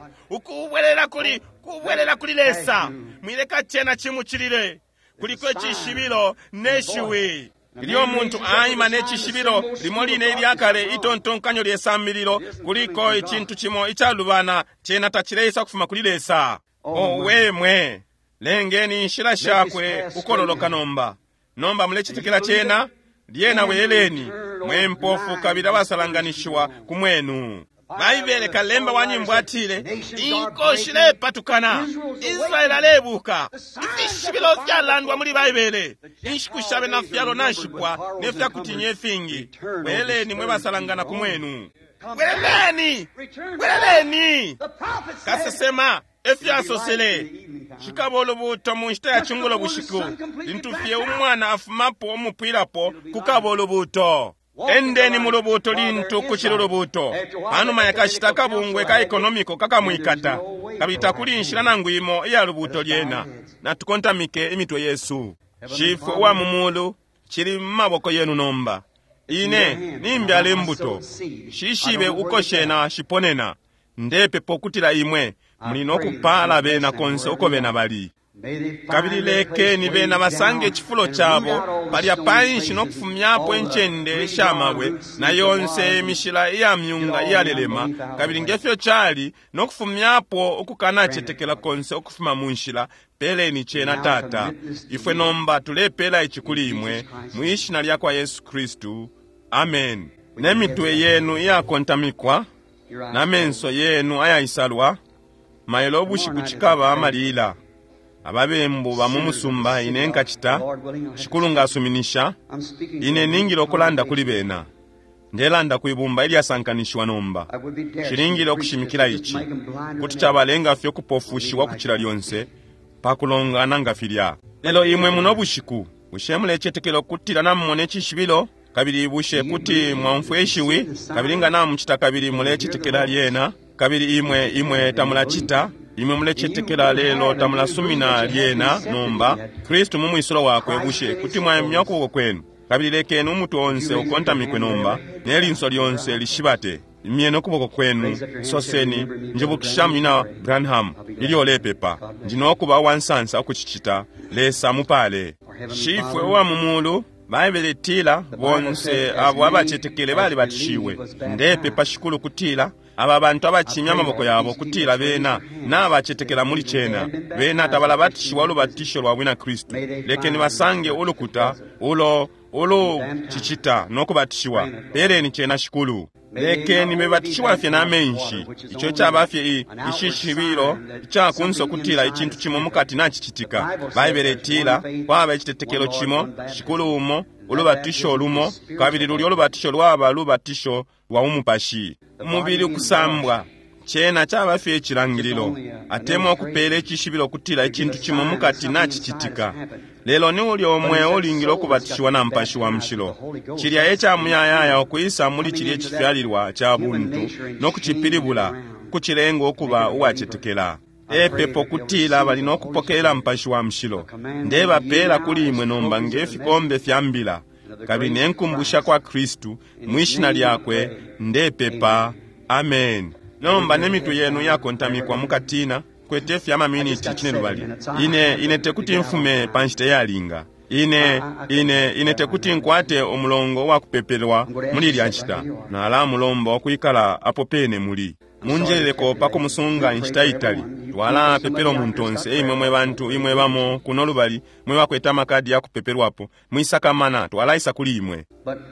ukuubwerera kuli lesa mwileka chena chimuchilile kuliko chishibilo neshuwi iliyo muntu ayima nechishibilo limolina ilyakale itontonkanyo lyesamililo kuliko ichintu chimo ichalubana chena tachilesa kufuma kulilesa owemwe lengeni nshila shakwe ukololoka nomba mulechitikila chena lyena weleni mwempofu kabila wasalanganishwa kumwenu baibele kalemba wanyimbo atile inkoshile patukana Israeli alebuka ifishibilo vyalandwa muli baibele inshikushabe na fyalo nashipwa nefya kutinye fingi weleni mwe basalangana kumwenu weleni kasesema efya sosele shikabolo buto munshita ya chungulo bushiku lintufye umwana afumapo omupirapo kukabolo buto endeni mulobuto lintu kuchilolo buto anuma yakashitaka bungwe ka ekonomiko kakamwikata kabita kuli nshila na ngwimo iya lubuto lyena na tukontamike imitwe Yesu shifu wa mumulu chili mmaboko yenu nomba ine nimbyale mbuto shishibe ukoshena shiponena ndepe pokutila imwe mulino kupala bena konse uko bena bali kabili lekeni bena basange chifulo chabo balya panshi nokufumyapo enchende shamabwe na yonse mishila iya myunga iyalelema kabili ngefyo chali nokufumyapo okukana chetekela konse okufuma munshila peleni chena tata ifwe nomba tulepela ichikuli imwe muishina lya kwa Yesu Kristu amen nemitwe yenu iyakontamikwa na menso yenu ayayisalwa mayelo bushiku chikaba amalila ababembu bamumusumba ine nkachita shikulunga asuminisha ine ningilo kulanda kuli bena ndelanda kuibumba ili asankanishwa nomba shiringilo kushimikila ichi kuti chabalenga fyo kupofushiwa kuchila lyonse pakulonga nangafilya lelo imwe muno bushiku ushemule chetekelo kutila namone chishibilo kabili bushe kuti mwamfueshiwi kabili nga namuchita kabili mule chetekela lyena kabili imwe tamulachita imwe mule chetekela lelo tamulasumina lyena nomba Kristu mumwisolo wakwe bushe kuti mwamyako kwenu kabili lekeni umutu onse ukontamikwe nomba nelinso lyonse lishibate imyeno kuboko kwenu soseni njibukishamu ina Branham iliolepepa njinokuba wansansa okuchichita lesa mupale shifwe wa mumulu baibele tila bonse abo abachetekele bali batishiwe ndepe pashikulu kutila aba bantu abachimya amaboko yabo kutila bena n'abachetekela muri chena bena tabala batishiwa lubatisho lwa bwina Kristu lekeni basange ulukuta ulo chichita nokubatishiwa peleni chena shikulu lekeni mebatishiwa fye na menshi icho chabafye ishishibiro cha kunso kutila ichintu chimo mukati na chichitika baibele tila kwaba ichitetekelo chimo shikulu umo ulubatisho lumo kabili luli ulubatisho lwaba lubatisho wa umupashi umubili kusambwa chena chabafye chilangililo atemo kupele echishibilo kutila ichintu chimo mukati na chichitika lelo ni uli omwe olingilo kubatishiwa na mpashi wa mshilo chilya echa muyayaya okuyisa muli chilye chifyalilwa cha buntu nokuchipilibula kuchilengo okuba uwachetekela epepo kutila bali nokupokela mpashi wa mshilo ndeba pela kuli imwe nomba ngefikombe fyambila kabiri nenkumbusha kwa Kristu mwishina lyakwe ndepepa. Amen. Nomba nemitu yenu yakontamikwa mukatina kwetefya amaminiti chine lubali. Ine tekuti mfume panchite yalinga. Ine tekuti nkwate omulongo wa kupepelwa muli lyanchita. Na ala mulombo wakuikala apo pene muli. Munjeleko pako musunga nchita itali. Wala pepelo muntonse. Imwe bantu imwe bamo kuno lubali. Mwe wakweta makadi ya kupepelwa apo. Mwisaka mana twala isa kuli imwe.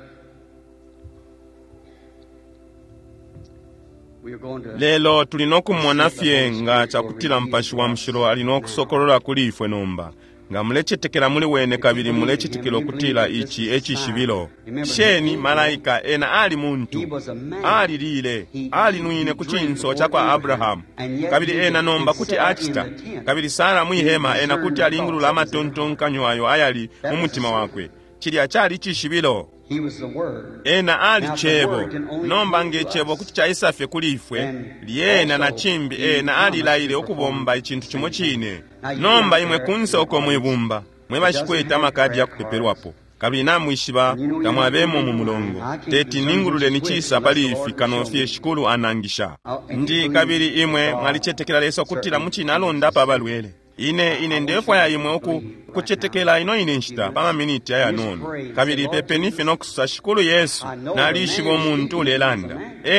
Lelo tulinoku mwanafye nga chakutila mpashi wa mshiro alinoku sokolola kuli ifwe nomba. Nga mulechetekela muli wene kabiri mulechetekela okutila ichi echishibilo. Sheni malaika ena ali muntu. Ali lile. Ali nuine kuchinso chakwa Abraham. Kabiri ena nomba kuti achita. Kabiri Sara mwihema ena kuti alingulu lama tontonkanywayo ayali mumutima wakwe. Chili achali chishibilo. Ena ali chebo. Nomba nge chebo kuti cha isafe kulifwe. Liena na chimbi ena ali laile okubomba ichintu chimochine. Nomba imwe kunse oko mwebumba. Mweba shikweta makadi ya kupeperwapo. Kabiri na mwishiba kamwabemo mumulongo. Teti ningulule nichisa pali ifika nofye shikulu anangisha. Ndi kabiri imwe mwalichetekela leso kutila muchina alonda pa balwele. Ine ndefwa ya imwe oku kuchetekela ino ine nchita pama miniti ya nono. Kabiri pepe nife nokususa shikulu Yesu na alishibo muntu lelanda.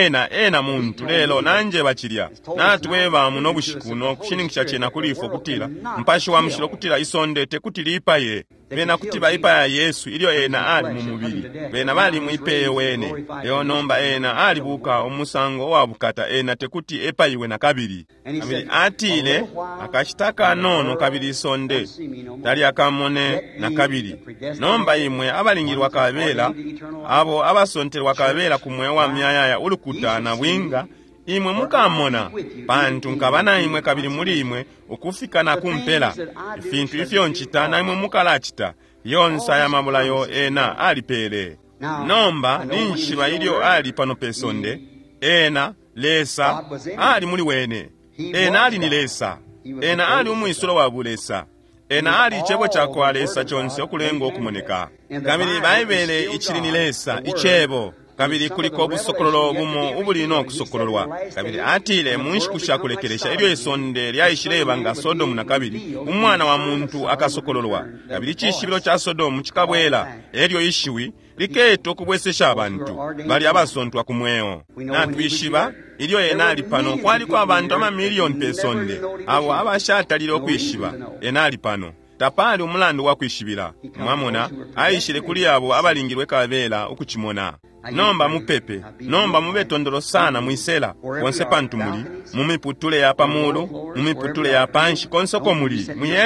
Ena muntu lelo nanje bachiria. Na tuweba munobushiku no kushiningisha chena kulifo kutila. Mpashi wa mshilo kutila isonde te kutili ipa ye. Vena kutiba ipa ya Yesu ilio ena ali mumubili. Vena bali muipe wene. Leo nomba ena ali buka omusango wa bukata ena te kuti epa iwe na kabiri. Kabiri atile akashitaka nono kabiri isonde. Dali akamone na kabiri. Nomba imwe abalingirwa kabela. Abo abasonterwa kabela kumwe wa myayaya ulukuta na winga. Imwe mukamona pantu nkabana imwe kabiri muri imwe okufika na kumpela ifintu ifyo nchita na imwe mukalachita yonsa ya mabulayo ena alipele. Nomba ninshiba ilio ali pano pesonde ena lesa ali muri wene. Ena ali ni lesa. Ena ali umuisuro wa bulesa. Ena ali chebo chako alesa chonse okulengo okumoneka. Kabiri baibele ichiri ni lesa ichebo. Kabiri kuliko obusokololo bumo ubulino okusokololwa. Kabiri atile munshikusha kulekelesha ilyo esonde lyayishireba nga Sodomu na kabiri umwana wa muntu akasokololwa. Kabiri chishibilo cha Sodomu chikabwela elyo ishiwi liketo kubwesesha abantu bali abasontwa kumweo. Na twishiba ilyo enali pano kwaliko abantu amamiliyoni pesonde abo abashatalira okwishiba enali pano. Tapali umulandu wa kwishibira. Mwamona aishire kuli abo abalingirwe kabela okuchimona. Nomba mupepe, nomba mubetondolo sana muisela, konse pantu muli, mumiputule ya pamulu, mumiputule ya panshi, konsoko muli,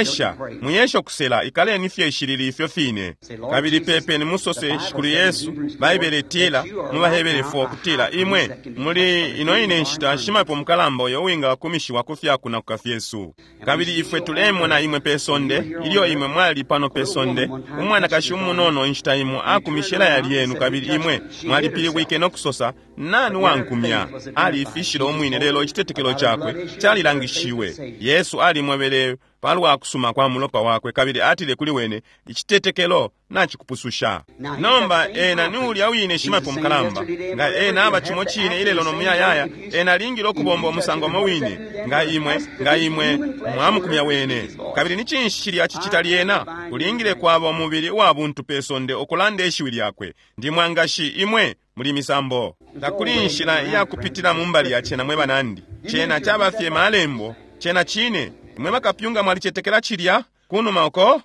muyesha kusela, ikale nifye ishirili ifyo fine. Kabili pepe ni musose shikuru Yesu, baibele tila, mubahebele fo kutila, imwe, muli inoine nshita, shimapo mkalambo ya uinga wakumishi wakufya kuna kukafi Yesu. Kabili ifwe tulemo na imwe pesonde, ilio imwe mwali pano pesonde, umwana kashumu nono nshita imu akumishela ya lienu kabili imwe, mwali pili wike no kusosa nani wankumya ali ifishilo omwine lelo ichitetekelo chakwe chali langishiwe. Yesu ali mwebele palwa kusuma kwa mulopa wakwe kabili atile kuli wene ichitetekelo nachikupususha. Nomba ena nuli awine shimapo mkalamba nga ena abachimo chine ile lono muyayaya ena lingilo kubomba omusango mawine nga imwe mwamukumya wene kabili nichinshiri achichitali ena kulingile kwabo mubili wa buntu pesonde okulande eshiwili yakwe ndi mwangashi imwe muli misambo takulinshira ya kupitila mumbali ya chena mweba nandi chena chabafye malembo chena chine mwema kapyunga mwalichetekela chilia kunu maoko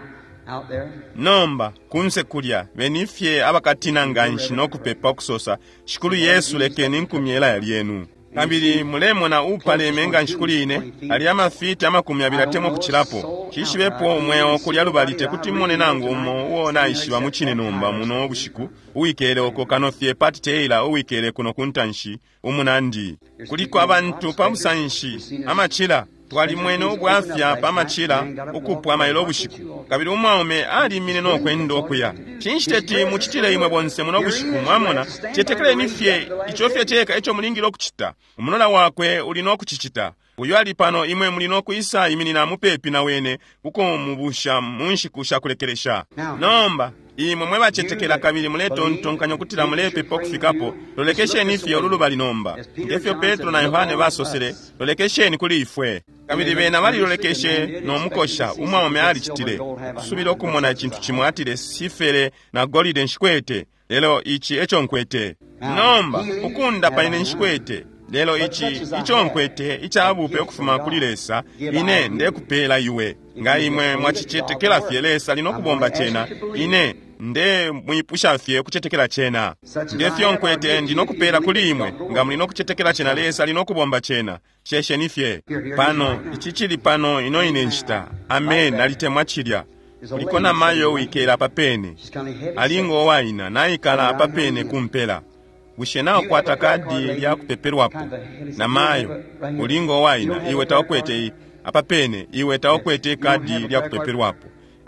nomba kunse kulia benifye abakatina nganshi no kupepa okusosa shikulu Yesu leke ninkumyela yalienu. Kabili mulemo na upale menga nshikuline aliyama fiti ama kumyabilatemo kuchilapo kishibepo umweo kulia lubalite kuti mwone nangu uona ishiwa muchine nomba muno bushiku uwikele oko kanofye pati teila uwikele kuno kuntanshi umunandi kuliko abantu pabusanshi ama chila twali mwene obwafya pamachila okupwa mayelo bushiku kabili umwaume ali mine no kwendo okuya chinshiteti muchitile imwe bonse muno bushiku mwamona chetekele nifye ichofye teka echo mulingiro okuchita umunola wakwe uli no kuchichita uyo ali pano imwe mulino kuyisa iminina mupepi na wene kuko mubusha munshikusha kulekelesha nomba imwe mwe bachetekela kabiri muleto ntonkanyo kutira mulepe pokufikapo lolekesheni ife oluluba linomba ngefyo Petro na Yohane basosere lolekesheni kuli ifwe kabiri bena bali lolekeshe nomukosha umwame ali chitire kusubira okumona ekintu kimwatire sifere na golide nshikwete lelo ichi echo nkwete nomba ukunda paine nshikwete lelo icho nkwete ichabupe okufuma kulilesa ine nde kupela iwe nga imwe mwachichetekela fyelesa linokubomba chena ine nde mwipusha fye kuchetekela chena ndefyo nkwete ndinokupela kuli imwe nga mulino kuchetekela chena lesa linokubomba chena sheshe nifye pano ichichili pano ino ine nchita amen alitemwa chilya ulikona mayo wikela papene alingo waina naikala apapene kumpela ushenao kwata kadi lya kupeperwapo na mayo ulingo waina iwe taokwete apapene iwe taokwete kadi lya kupeperwapo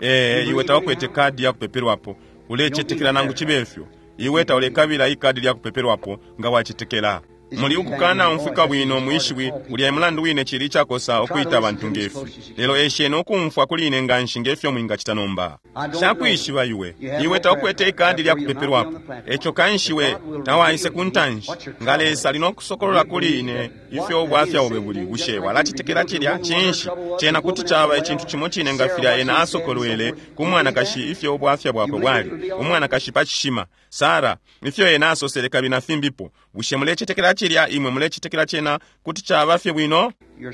iwe taokwete kadi lya kupeperwapo ulechetekela nangu chibefyo iwe taolekabila ikadi lya kupeperwapo nga wachetekela muli ukukana umfika bwino mwishiwi uli mulandu wine chili chakosa okuita abantu ngefu lelo eshene okumfwa kuline nganshi ngefyo mwinga chitanomba chakwishiwa iwe taokwete ikadi lya kupeperwapo echo kanshiwe tawaise kuntanshi ngalesa linokusokolola kuline ifyo obwafya obebuli ushewa lachitekela chilya chinshi chena kuti chaba ekintu chimo chine ngafira ena asokolwele kumwana kashi ifyo obwafya bwako bwali umwana kashi pachishima Sara ifyo ena asoseleka bina fimbipo ushe mulechetekela chilya imwe mulechetekela chena kuti chabafye bwino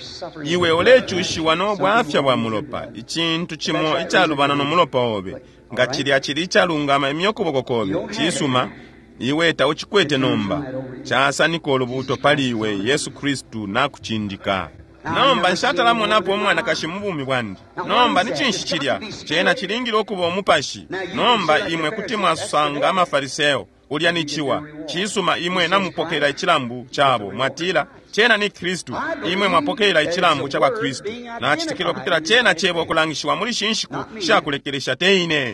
iwe olechushiwa n'obwafya bwa mulopa ikintu kimo ikyalubana n'omulopa obe nga chilya chili chalungama emyokobokokobe chisuma iwe tauchikwete nomba chasanika olubuto paliwe Yesu Kristu nakuchindika nomba nshatalamu napo omwana kashi mubumi bwandi nomba nichinshi chilya chena chilingira okuba omupashi nomba imwe kuti mwasanga amafariseo ulya nichiwa chisuma imwe namupokera ichilambu chabo mwatila chena ni Kristu imwe mwapokera ichilambu chakwa Kristu na chitikiro kutira chena chebo kulangishiwa muri shinshiku shakulekelesha teine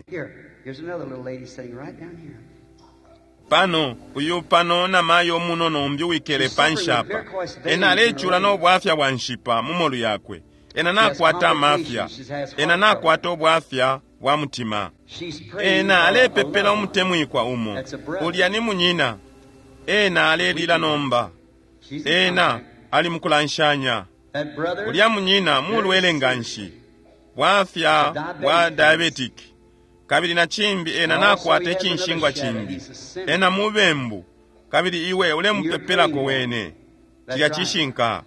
pano uyu pano na mayo muno nombi wikele panshapa ena lechula n'obwafya bwa nshipa mumolu yakwe ena nakwata mafya ena nakwata obwafya bwa mutima ena alepepela omutemwikwa umo ulya ni munyina ena alelila nomba ena ali mukulanshanya ulya munyina mulwele nganshi bwafya bwa diabetic kabili na chimbi ena nakwata echinshingwa chimbi ena mubembu kabili iwe ule mupepela ko wene chilya chishinka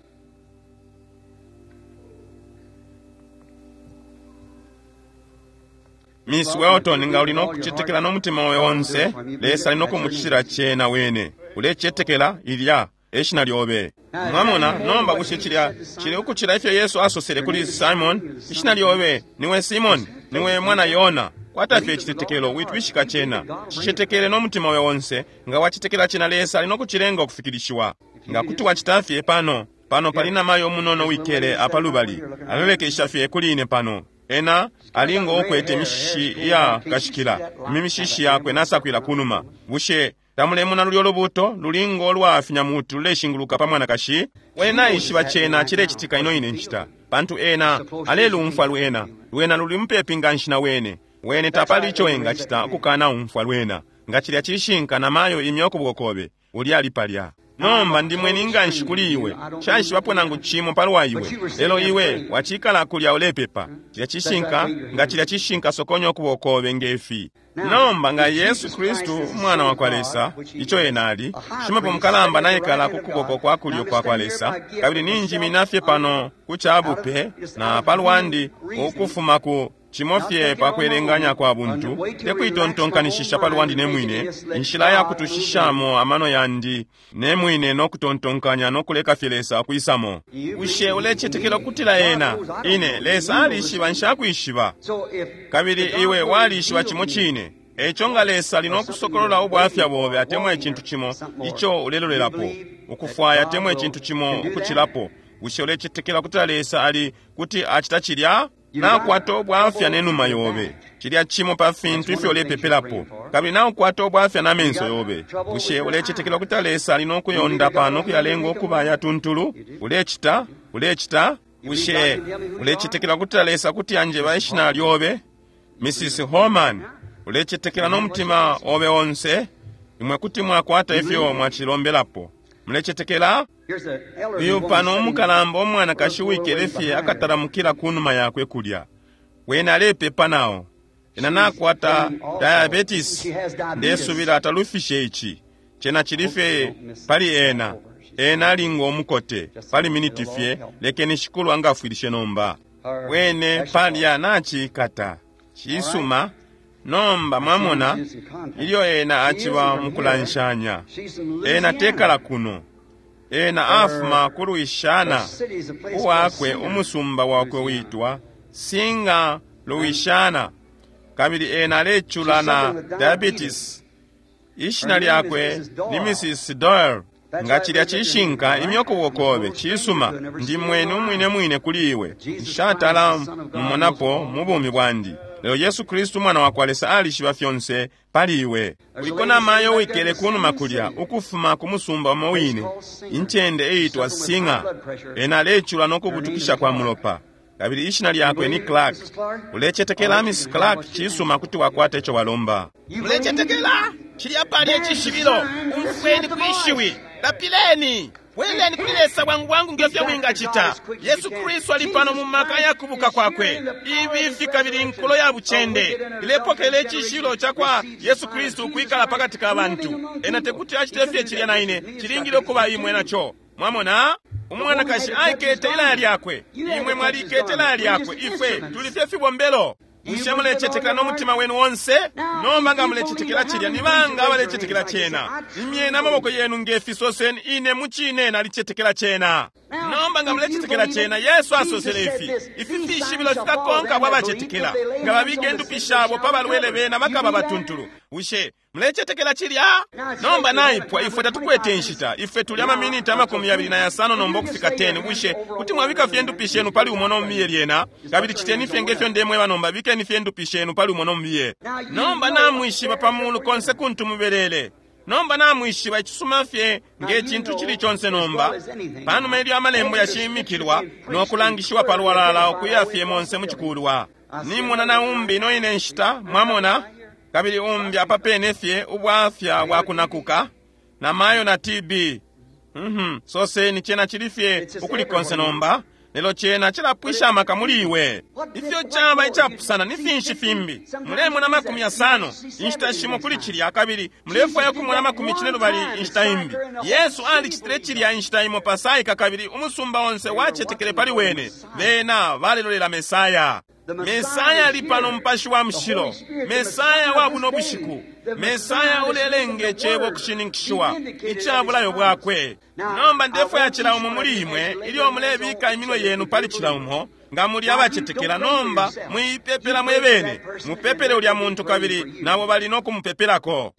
Miss Welton nga ulino kuchetekela n'omutima we wonse lesa lino kumuchira chena wene ulechetekela ilya eshina lyobe mwamona nomba kushikira chili ukuchira ifyo Yesu asosere kuli Simon eshina lyobe niwe Simon niwe mwana Yona kwatafye chitetekelo witwishika chena chichetekele n'omutima we wonse nga wachitekela chena lesa lino kuchirenga okufikirishiwa nga kuti wachitafye pano palina mayo munono wikele apalubali alolekesha fye kuline pano ena alingo okwete mishishi ya kashikila mimishishi yakwe nasakwila kunuma bushe tamulemu na lulyo lubuto lulingo lwafinya mutu luleshinguluka pamwana kashi wena ishi bachena chile chitika ino ine nchita pantu ena alelu umfwa lwena lulimpepi nganshina wene tapali icho enga chita kukana umfwa lwena nga chilya chishinka na mayo imyoko bwokobe uli alipalya nomba ndimwe ninganshi kuli iwe chanshi waponangu chimo palwa iwe lelo iwe wachikala kulya olepepa chilya chishinka nga chilya chishinka sokonyo kubokobe ngefi nomba nga Yesu Kristu mwana wa kwalesa icho enali shimapo mkalamba naye kala kukuboko kwa kulyo kwa kwalesa kabili ninji minafye pano kuchabupe na palwandi okufuma ku chimofye pakwerenganya kwa buntu tekuitontonkanishisha palwandi nemwine inshila ya kutushishamo amano yandi nemwine nokutontonkanya nokuleka fyelesa kuisamo ushe ulechetekelo kutila ena ine lesa alishiba nshakuishiba kabili iwe walishiba chimo chine echo nga lesa linokusokolola obwafya bwobe atemwe ekintu kimo icho ulelolelapo ukufwaya atemwe ekintu kimo ukuchilapo ushe ulechetekela kutila lesa ali kuti achitachilya nakwata obwafya n'enuma yobe chilya chimo pa fintu ifyo olepepelapo kabili nakwata obwafya n'amenso yobe bushe ulechetekela kutalesa lino okuyonda pano kuyalenga okuba yatuntulu ulechita ulechita ushe ulechitekera kuti alesa kuti anje vaishina alyobe Mrs. Holman ulechitekera n'omutima obe onse imwe kuti mwakwata efyo mwachilombelapo mulechitekera uyu pano omukalambo omwana kashiwikere efye akataramukira kunuma yakwe kulya wena alepepa nawo ena nakwata diabetes ndesubira atalufishe ichi chena chilife pali ena alinga omukote pali miniti fye lekeni shikulu angafuilishe nomba wene pali anachikata chisuma nomba mwamona iliyo ena achiwa mukulanshanya ena tekala kuno ena afuma kuluishana uwakwe umusumba wakwe witwa Singa Luishana kabili ena lechula na diabetes ishina lyakwe ni Mrs. Doyle ngachilya chishinka imyoko wokobe chisuma ndi mwene mwine kuliwe nshatala mmonapo mubumi bwandi leo Yesu Kristu mwana wakwalesa alishiba fyonse paliwe ulikona mayo wikele kunuma kulya ukufuma kumusumba mowine inchende eitwa Singa ena lechula nokubutukisha kwa mulopa kabili ishina lyakwe ni Clark ulechetekela Miss Clark chisuma kuti wakwata echo walomba ulechetekela chilya pali echishibilo umfweni kuishiwi lapileni wendeni kulilesa wangu ngyofya winga chita Yesu Kristu alipano mumaka ya kubuka kwakwe ivi fika bili nkulo ya buchende ilepokele chishilo chakwa Yesu Kristu kuikala pakati ka abantu ena tekuti achitefye chilya naine chilingilo kuba imwe nacho mwamona umwana kashi aikete ila lyakwe imwe mwalikete ila lyakwe ife tulifye fibombelo Ushemulechetekera n'omutima wenu wonse nomba nga mulechetekera chilya nibanga abalechetekera chena imye n'amaboko yenu ng'efisose ine muchine nalichetekera chena nomba nga mulechetekera chena Yesu asosele ifi fishibilo fikakonka bwabachetekera nga babigenda upishabo pabalwele bena bakaba batuntulu ushe mulechetekera chilya nomba naipwa ife tatukwete nshita ife tuli amaminiti 25 nomba okufika 10 ushe kuti mwabika fyendu pishenu pali umono mmiye lyena kabili chiteni fyengefyo ndemwe banomba bike ni fyendu pishenu pali umono mmiye nomba namwishiba pamulu konse kuntu mubelele nomba namwishiba ichisuma fye ng'ekintu chili chonse nomba panu melyo amalembo yashimikirwa n'okulangishiwa paluwalala okuyafye monse muchikulwa nimuna na umbi noine nshita mwamona kabili umbi apapene fye ubwafya wakunakuka na mayo na TB sose ni chena chilifye ukulikonse nomba lelo chena chilapwisha makamuliwe ifyo chamba ichapusana nifinshi fimbi mulemu na 50 inshita shimo kuli chilya kabili mulefu ya kumuna 10 bali inshita imbi Yesu ali chitire chilya inshita imo pasai kakabili umusumba onse wachetekele pali wene bena valilolera Mesaya Mesaya alipano mpashi wa mshilo Mesaya wabuno bushiku Mesaya ulelenge chebo kushininkishwa ichabulayo bwakwe nomba ndefu ya chilaumu mulimwe ili omulebika iminwe yenu pali chilaumu nga muli abachetekera nomba mwipepera mwebene mupepere ulya muntu kabili nabo bali nokumupepelako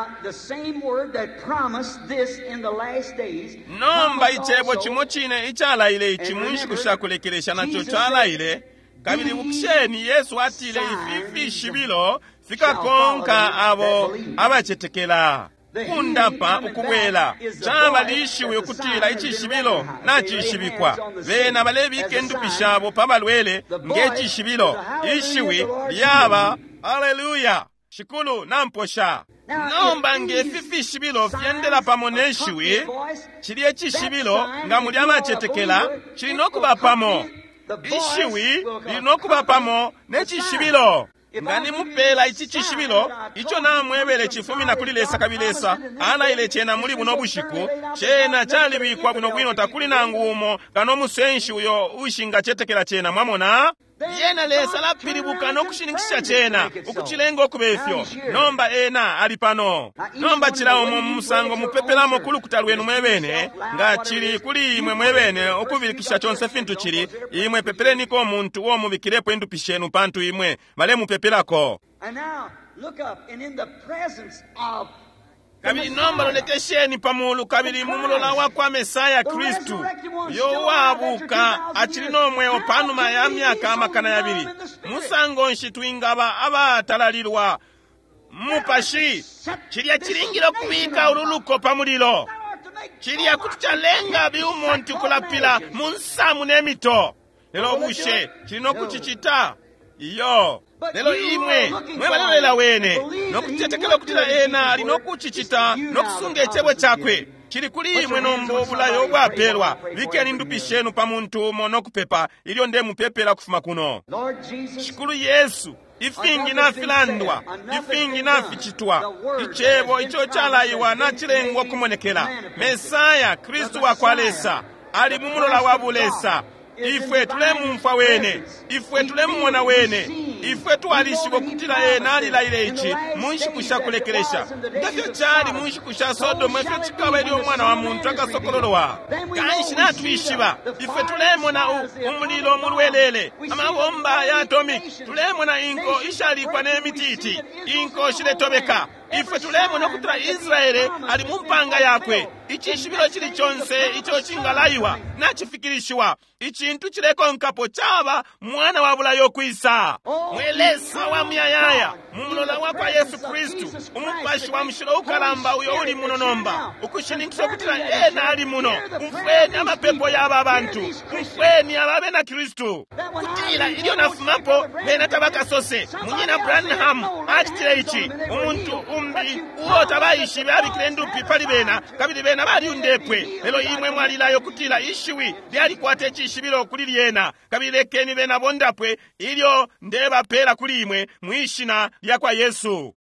nomba ichebo chimochine ichalaile ichimunshi kushakulekelesha nacho chalaile kabili bukisheni Yesu atile ififi shibilo fika konka abo abachetekela kundapa ukubwela chamba lishiwe kutila ichishibilo nachishibikwa bena balebike ndupishabo pabalwele ngechishibilo ishiwi lyaba haleluya shikulu namposha nomba ngefifi shibilo fyendela pamoneshiwi chiliye chishibilo nga muli abachetekela chilinokuba pamo ishiwi linokuba pamo nechishibilo ngani mupela ichi chishibilo icho namwebele chifumi na kulilesa kabilesa ala ile chena muli buno bushiku chena chalibikwa buno bwino takuli na ngumo kano musenshi uyo ushinga chetekela chena mwamona yena lesa la pilibuka no kushinikisha chena ukuchilengo kubefyo nomba ena alipano nomba chilawo mu musango mupepelamo kulu kutalwenu mwebene nga chili kuli imwe mwebene okubilikisha chonse fintu chili imwe pepeleni ko muntu wo mubikirepo endu pishenu pantu imwe bale mupepelako and now look up and in the presence of kabili nomba lolekesheni pamulu kabili mumulola wakwa Mesaya Kristu yo wabuka achili nomwe opanuma ya myaka amakana yabiri musango nshitwingaba abatalalirwa mupashi chilya chilingiro kubika ululuko pamulilo chiliya kuti chalenga biumonti kulapila mu nsamu n'emito lero bushe chilino kuchichita iyo lero imwe mwebalolera wene nokutetekera okutira ena alina okuchichita n'okusunga echebo chakwe chili kuli imwe nombo bulayo bwapelwa likeni ndupishenu pa muntu umo n'okupepa ilyo nde mupepera kufuma kuno chikulu Yesu ifingi nafilandwa ifingi nafichitwa ichebo icho chalayiwa nachilengwa kumonekera Mesaya Kristu wakwalesa ali mumulola wabulesa ifwe tulemumfa wene ifwe tulemumona wene ifwe twalishibwa kutila ena alilaile ichi munshi kulekeresha ngafyo chali munshi kusha Sodoma ifyo chikawa ili omwana wa muntu akasokololowa kanshi natwishiba ifwe tulemona umulilo mulwelele amabomba ya atomic tulemona inko ishalikwa n'emititi inko shiletobeka ifwe tulemona okutula Israeli ali mumpanga yakwe ichishibiro chili chonse icho chingalayiwa nachifikirishiwa ichintu chileko nkapo chaba mwana wabulayo kwisa mwelesa wa muyayaya mumulola wakwa Yesu Kristu umupashi wa mshilo ukalamba uyo uli muno nomba ukushinikiswa kutila ena ali muno umfweni amapepo yaba abantu umfweni ababe na Kristu kutila ilio nafumapo bena tabaka sose munyina Branham achitile ichi umuntu umbi uo tabayishi babikile ndupi pali bena kabili bena bali undepwe lelo imwe mwalilayo kutila ishiwi lyali kwate chishibilo kulili yena kabili lekeni bena bondapwe ilio ndeba pera kuli imwe mwishina yakwa Yesu